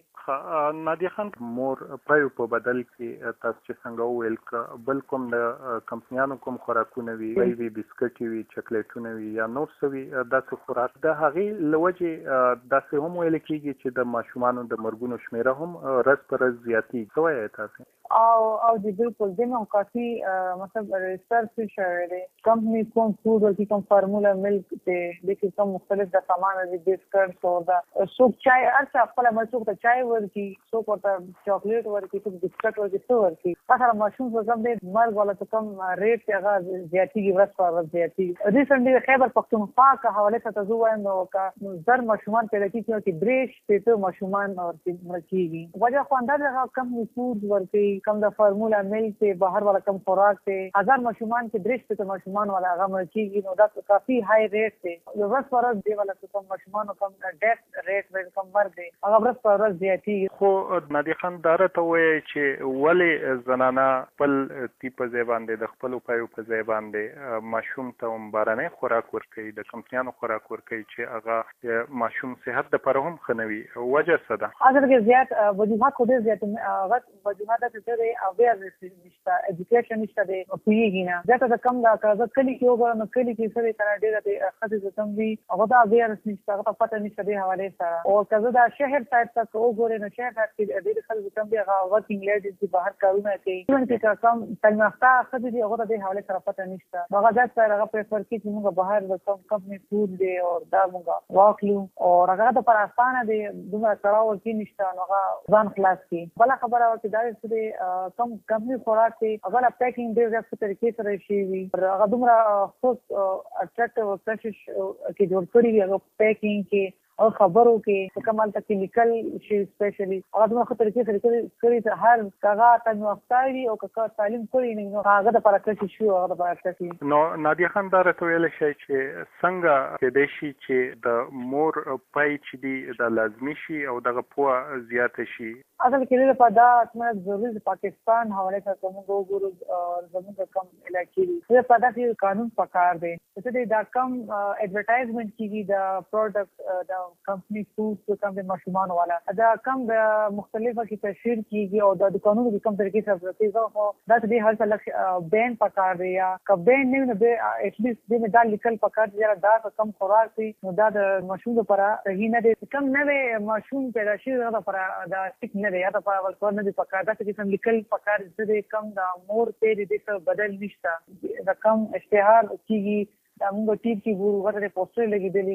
ورکړي
نادیه خان مور پایو په بدل کې تاسو چې څنګه ویل بل کوم د کمپنیانو کوم خوراکونه وي وي بسکټ وي چاکلیټونه وي یا نور څه وي داسې خوراک د هغې له وجې داسې هم ویل کېږي چې د ماشومانو د مرګونو شمېره هم ورځ پر ورځ زیاتېږي څه وایئ تاسې
او او د بالکل د نو کافي مطلب ریسرچ شوی دی کمپنی کوم فود ورکړي کوم فارمولا ملک ته د کې کوم مختلف د سامان دي بسکټ او دا څوک چای ارڅه خپل مڅوک ته چای ورکړي څوک ورته چاکلیټ ورکړي څوک بسکټ ورکړي څه ورکړي هغه ماشوم په کوم دی مرګ ولا کوم ریټ هغه زیاتېږي ورځ پر ورځ زیاتېږي ریسنټلی خیبر پختونخوا کا حواله ته زو وایم نو کا زر ماشومان پیدا کیږي چې بریش ته ماشومان ورته مرکیږي وجه خو اندازه کم فود ورکړي کم د فارمولا ملک ته بهر والا کم خوراک ته هزار ماشومان کې درش ته ماشومان والا هغه مرکیږي نو دا کافي های ریټ ته یو ورځ پر ورځ دی والا کم ماشومان کم ډیث ریټ ورته کم مرګ دی هغه ورځ پر ورځ زیاتېږي
خو نادیه خان داره ته وایي چې ولې زنانه خپل تی په ځای باندې د خپلو پایو په ځای باندې ماشوم ته هم بهرنی خوراک ورکوي د کمپنیانو خوراک ورکوي چې هغه ماشوم صحت دپاره هم ښه نه وي وجه څه ده
اصل کې زیات وجوهات خو ډېر زیات هغه وجوهات څه دي اویرنس نشته ایجوکیشن نشته دی پوهیږي نه ځکه دا کم دا کار کلی کې وګورم نو کلی کې څه کنه ډېر د خدای کم وي هغه دا اویرنس نشته هغه پته نشته دی حواله سره او کله دا شهر سایت تک وګورئ نو شهر سایت کې ډېر خلک کم دی هغه ورکینګ لیډیز چې بهر کارونه کوي چې کم تلمخته خدای دی هغه د حواله سره پته نشته هغه ځکه سره هغه پریفر کوي چې موږ بهر د کم کمپنی فود دی او دا موږ واکلو او هغه د پر اسانه دی دومره کراو کې نشته هغه ځان خلاص کی بل خبره او چې دا چې کم کمپنی خوراک دی هغه پیکینګ ډېر ځکه طریقې سره شي وي هغه دومره خو اټریکټیو پروسس کې جوړ کړی دی هغه پیکینګ کې او خبرو کې کمال ته کیمیکل شي سپیشلی هغه دومره خو طریقې سره کړی ته هر کاغه ته وختاري او که تعلیم کړی نه هغه د پراکټ شي هغه د پراکټ
نو نادیه خان دا راته ویل شي چې څنګه کېدای شي چې د مور پای چې دی د لازمي شي او دغه پوه زیات شي
اصل کې په دا اسمه ضروري د پاکستان حواله سره کوم ګورو زموږ کم علاقې دي په دا کې قانون پکار دی چې دا کم ایڈورټایزمنٹ کیږي دا پروډکټ دا کمپنی فود کو کم د ماشومان والا دا کم د مختلفه کی تشهیر کیږي او د قانون د کم طریقې سره پرتیزه خو دا د هر څه بین پکار دی یا کبین نه به ات لیست د دا لیکل پکار دی دا کم خوراک دی نو دا د ماشوم لپاره صحیح نه دی کم نه ماشوم پیدا شي دا لپاره دا ټیک نه دی دا لپاره ول نه دی پکار دا چې کم لیکل پکار دی کم دا مور ته دې څه بدل نشته دا کم اشتهار کیږي دا موږ ټیپ کې ګورو ورته پوسټر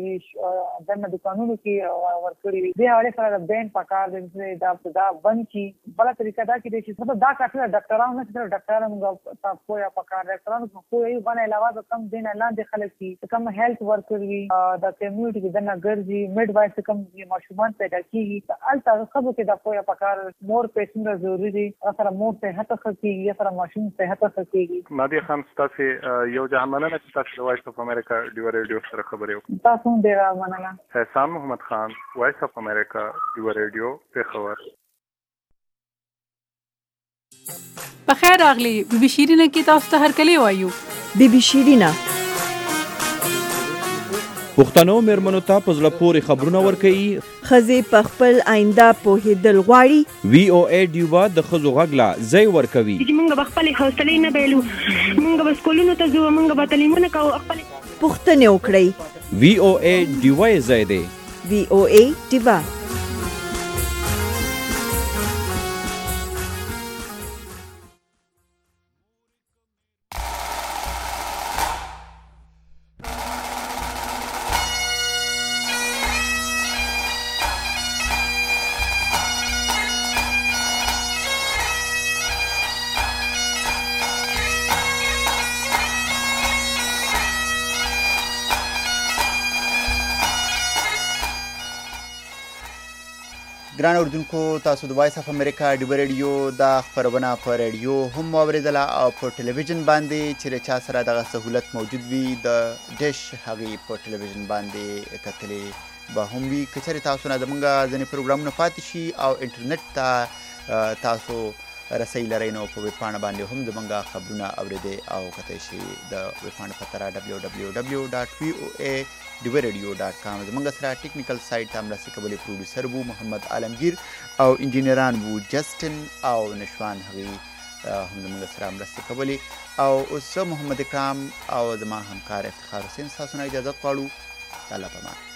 لګېدلې دنه دکانونو کې ورکړي دی هغه سره د بین پکار دی دا دا بند کی بل طریقه دا کې چې دا کافي ډاکټرانو نه چې ډاکټرانو موږ تاسو یا پکار ډاکټرانو خو یې باندې علاوه کم دین لاندې خلک کی کم هیلث ورکر وي دا کمیونټي کې دنه ګرځي میډ وایس کم ماشومان پیدا کیږي الته خبرو کې دا پویا پکار مور پیشنټ ضروري دي سره مور صحت ښه کیږي سره ماشوم صحت ښه کیږي
نادیه خان تاسو یو ځامنه چې تاسو وایس اف امریکا ډیو ریډیو سره خبرې وکړو
تاسو ډیر مننه
احسان محمد خان وایس اف امریکا ډیو ریډیو پیښور
بخیر راغلی بي بي شیرینه کې تاسو ته هر کلی وایو
بي بي شیرینه
پښتنو مېرمنو ته په زړه پورې خبرونه ورکوي
ښځې په خپل آینده پوهېدل غواړي
وی او ای ډیوبا د ښځو غږ له ځای ورکوي
چې موږ به خپلې حوصلې نه بایلو موږ به سکولونو ته ځو موږ به تعلیمونه کوو خپلې
پوښتنې وکړئ
وی او ای ډیوبا یې ځای دی
وی او ای ډیوبا
ګران اردوونکو تاسو د وایس اف امریکا ډیو ریډیو دا خبرونه په ریډیو هم واورېدله او په ټلویزیون باندې چې چا سره دغه سهولت موجود وي د ډش هغې په ټلویزیون باندې کتلې به هم وي که چېرې تاسو نه زموږ ځینې پروګرامونه پاتې شي او انټرنیټ ته تاسو رسۍ لرئ نو په ویبپاڼه باندې هم زموږ خبرونه اورېدی او کتی شي د ویبپاڼې په طرح ډبلیو ډبلیو ډبلیو ډاټ وی او ای ډیو ریډیو ډاټ کام زموږ سره ټیکنیکل سایټ ته مرستې کولې پروډیوسر وو محمد عالمگیر او انجینران وو جسټن او نشوان هغې هم زموږ سره مرستې کولې او اوس محمد اکرام او زما همکار افتخار حسین ستاسو نه اجازت غواړو د الله په امان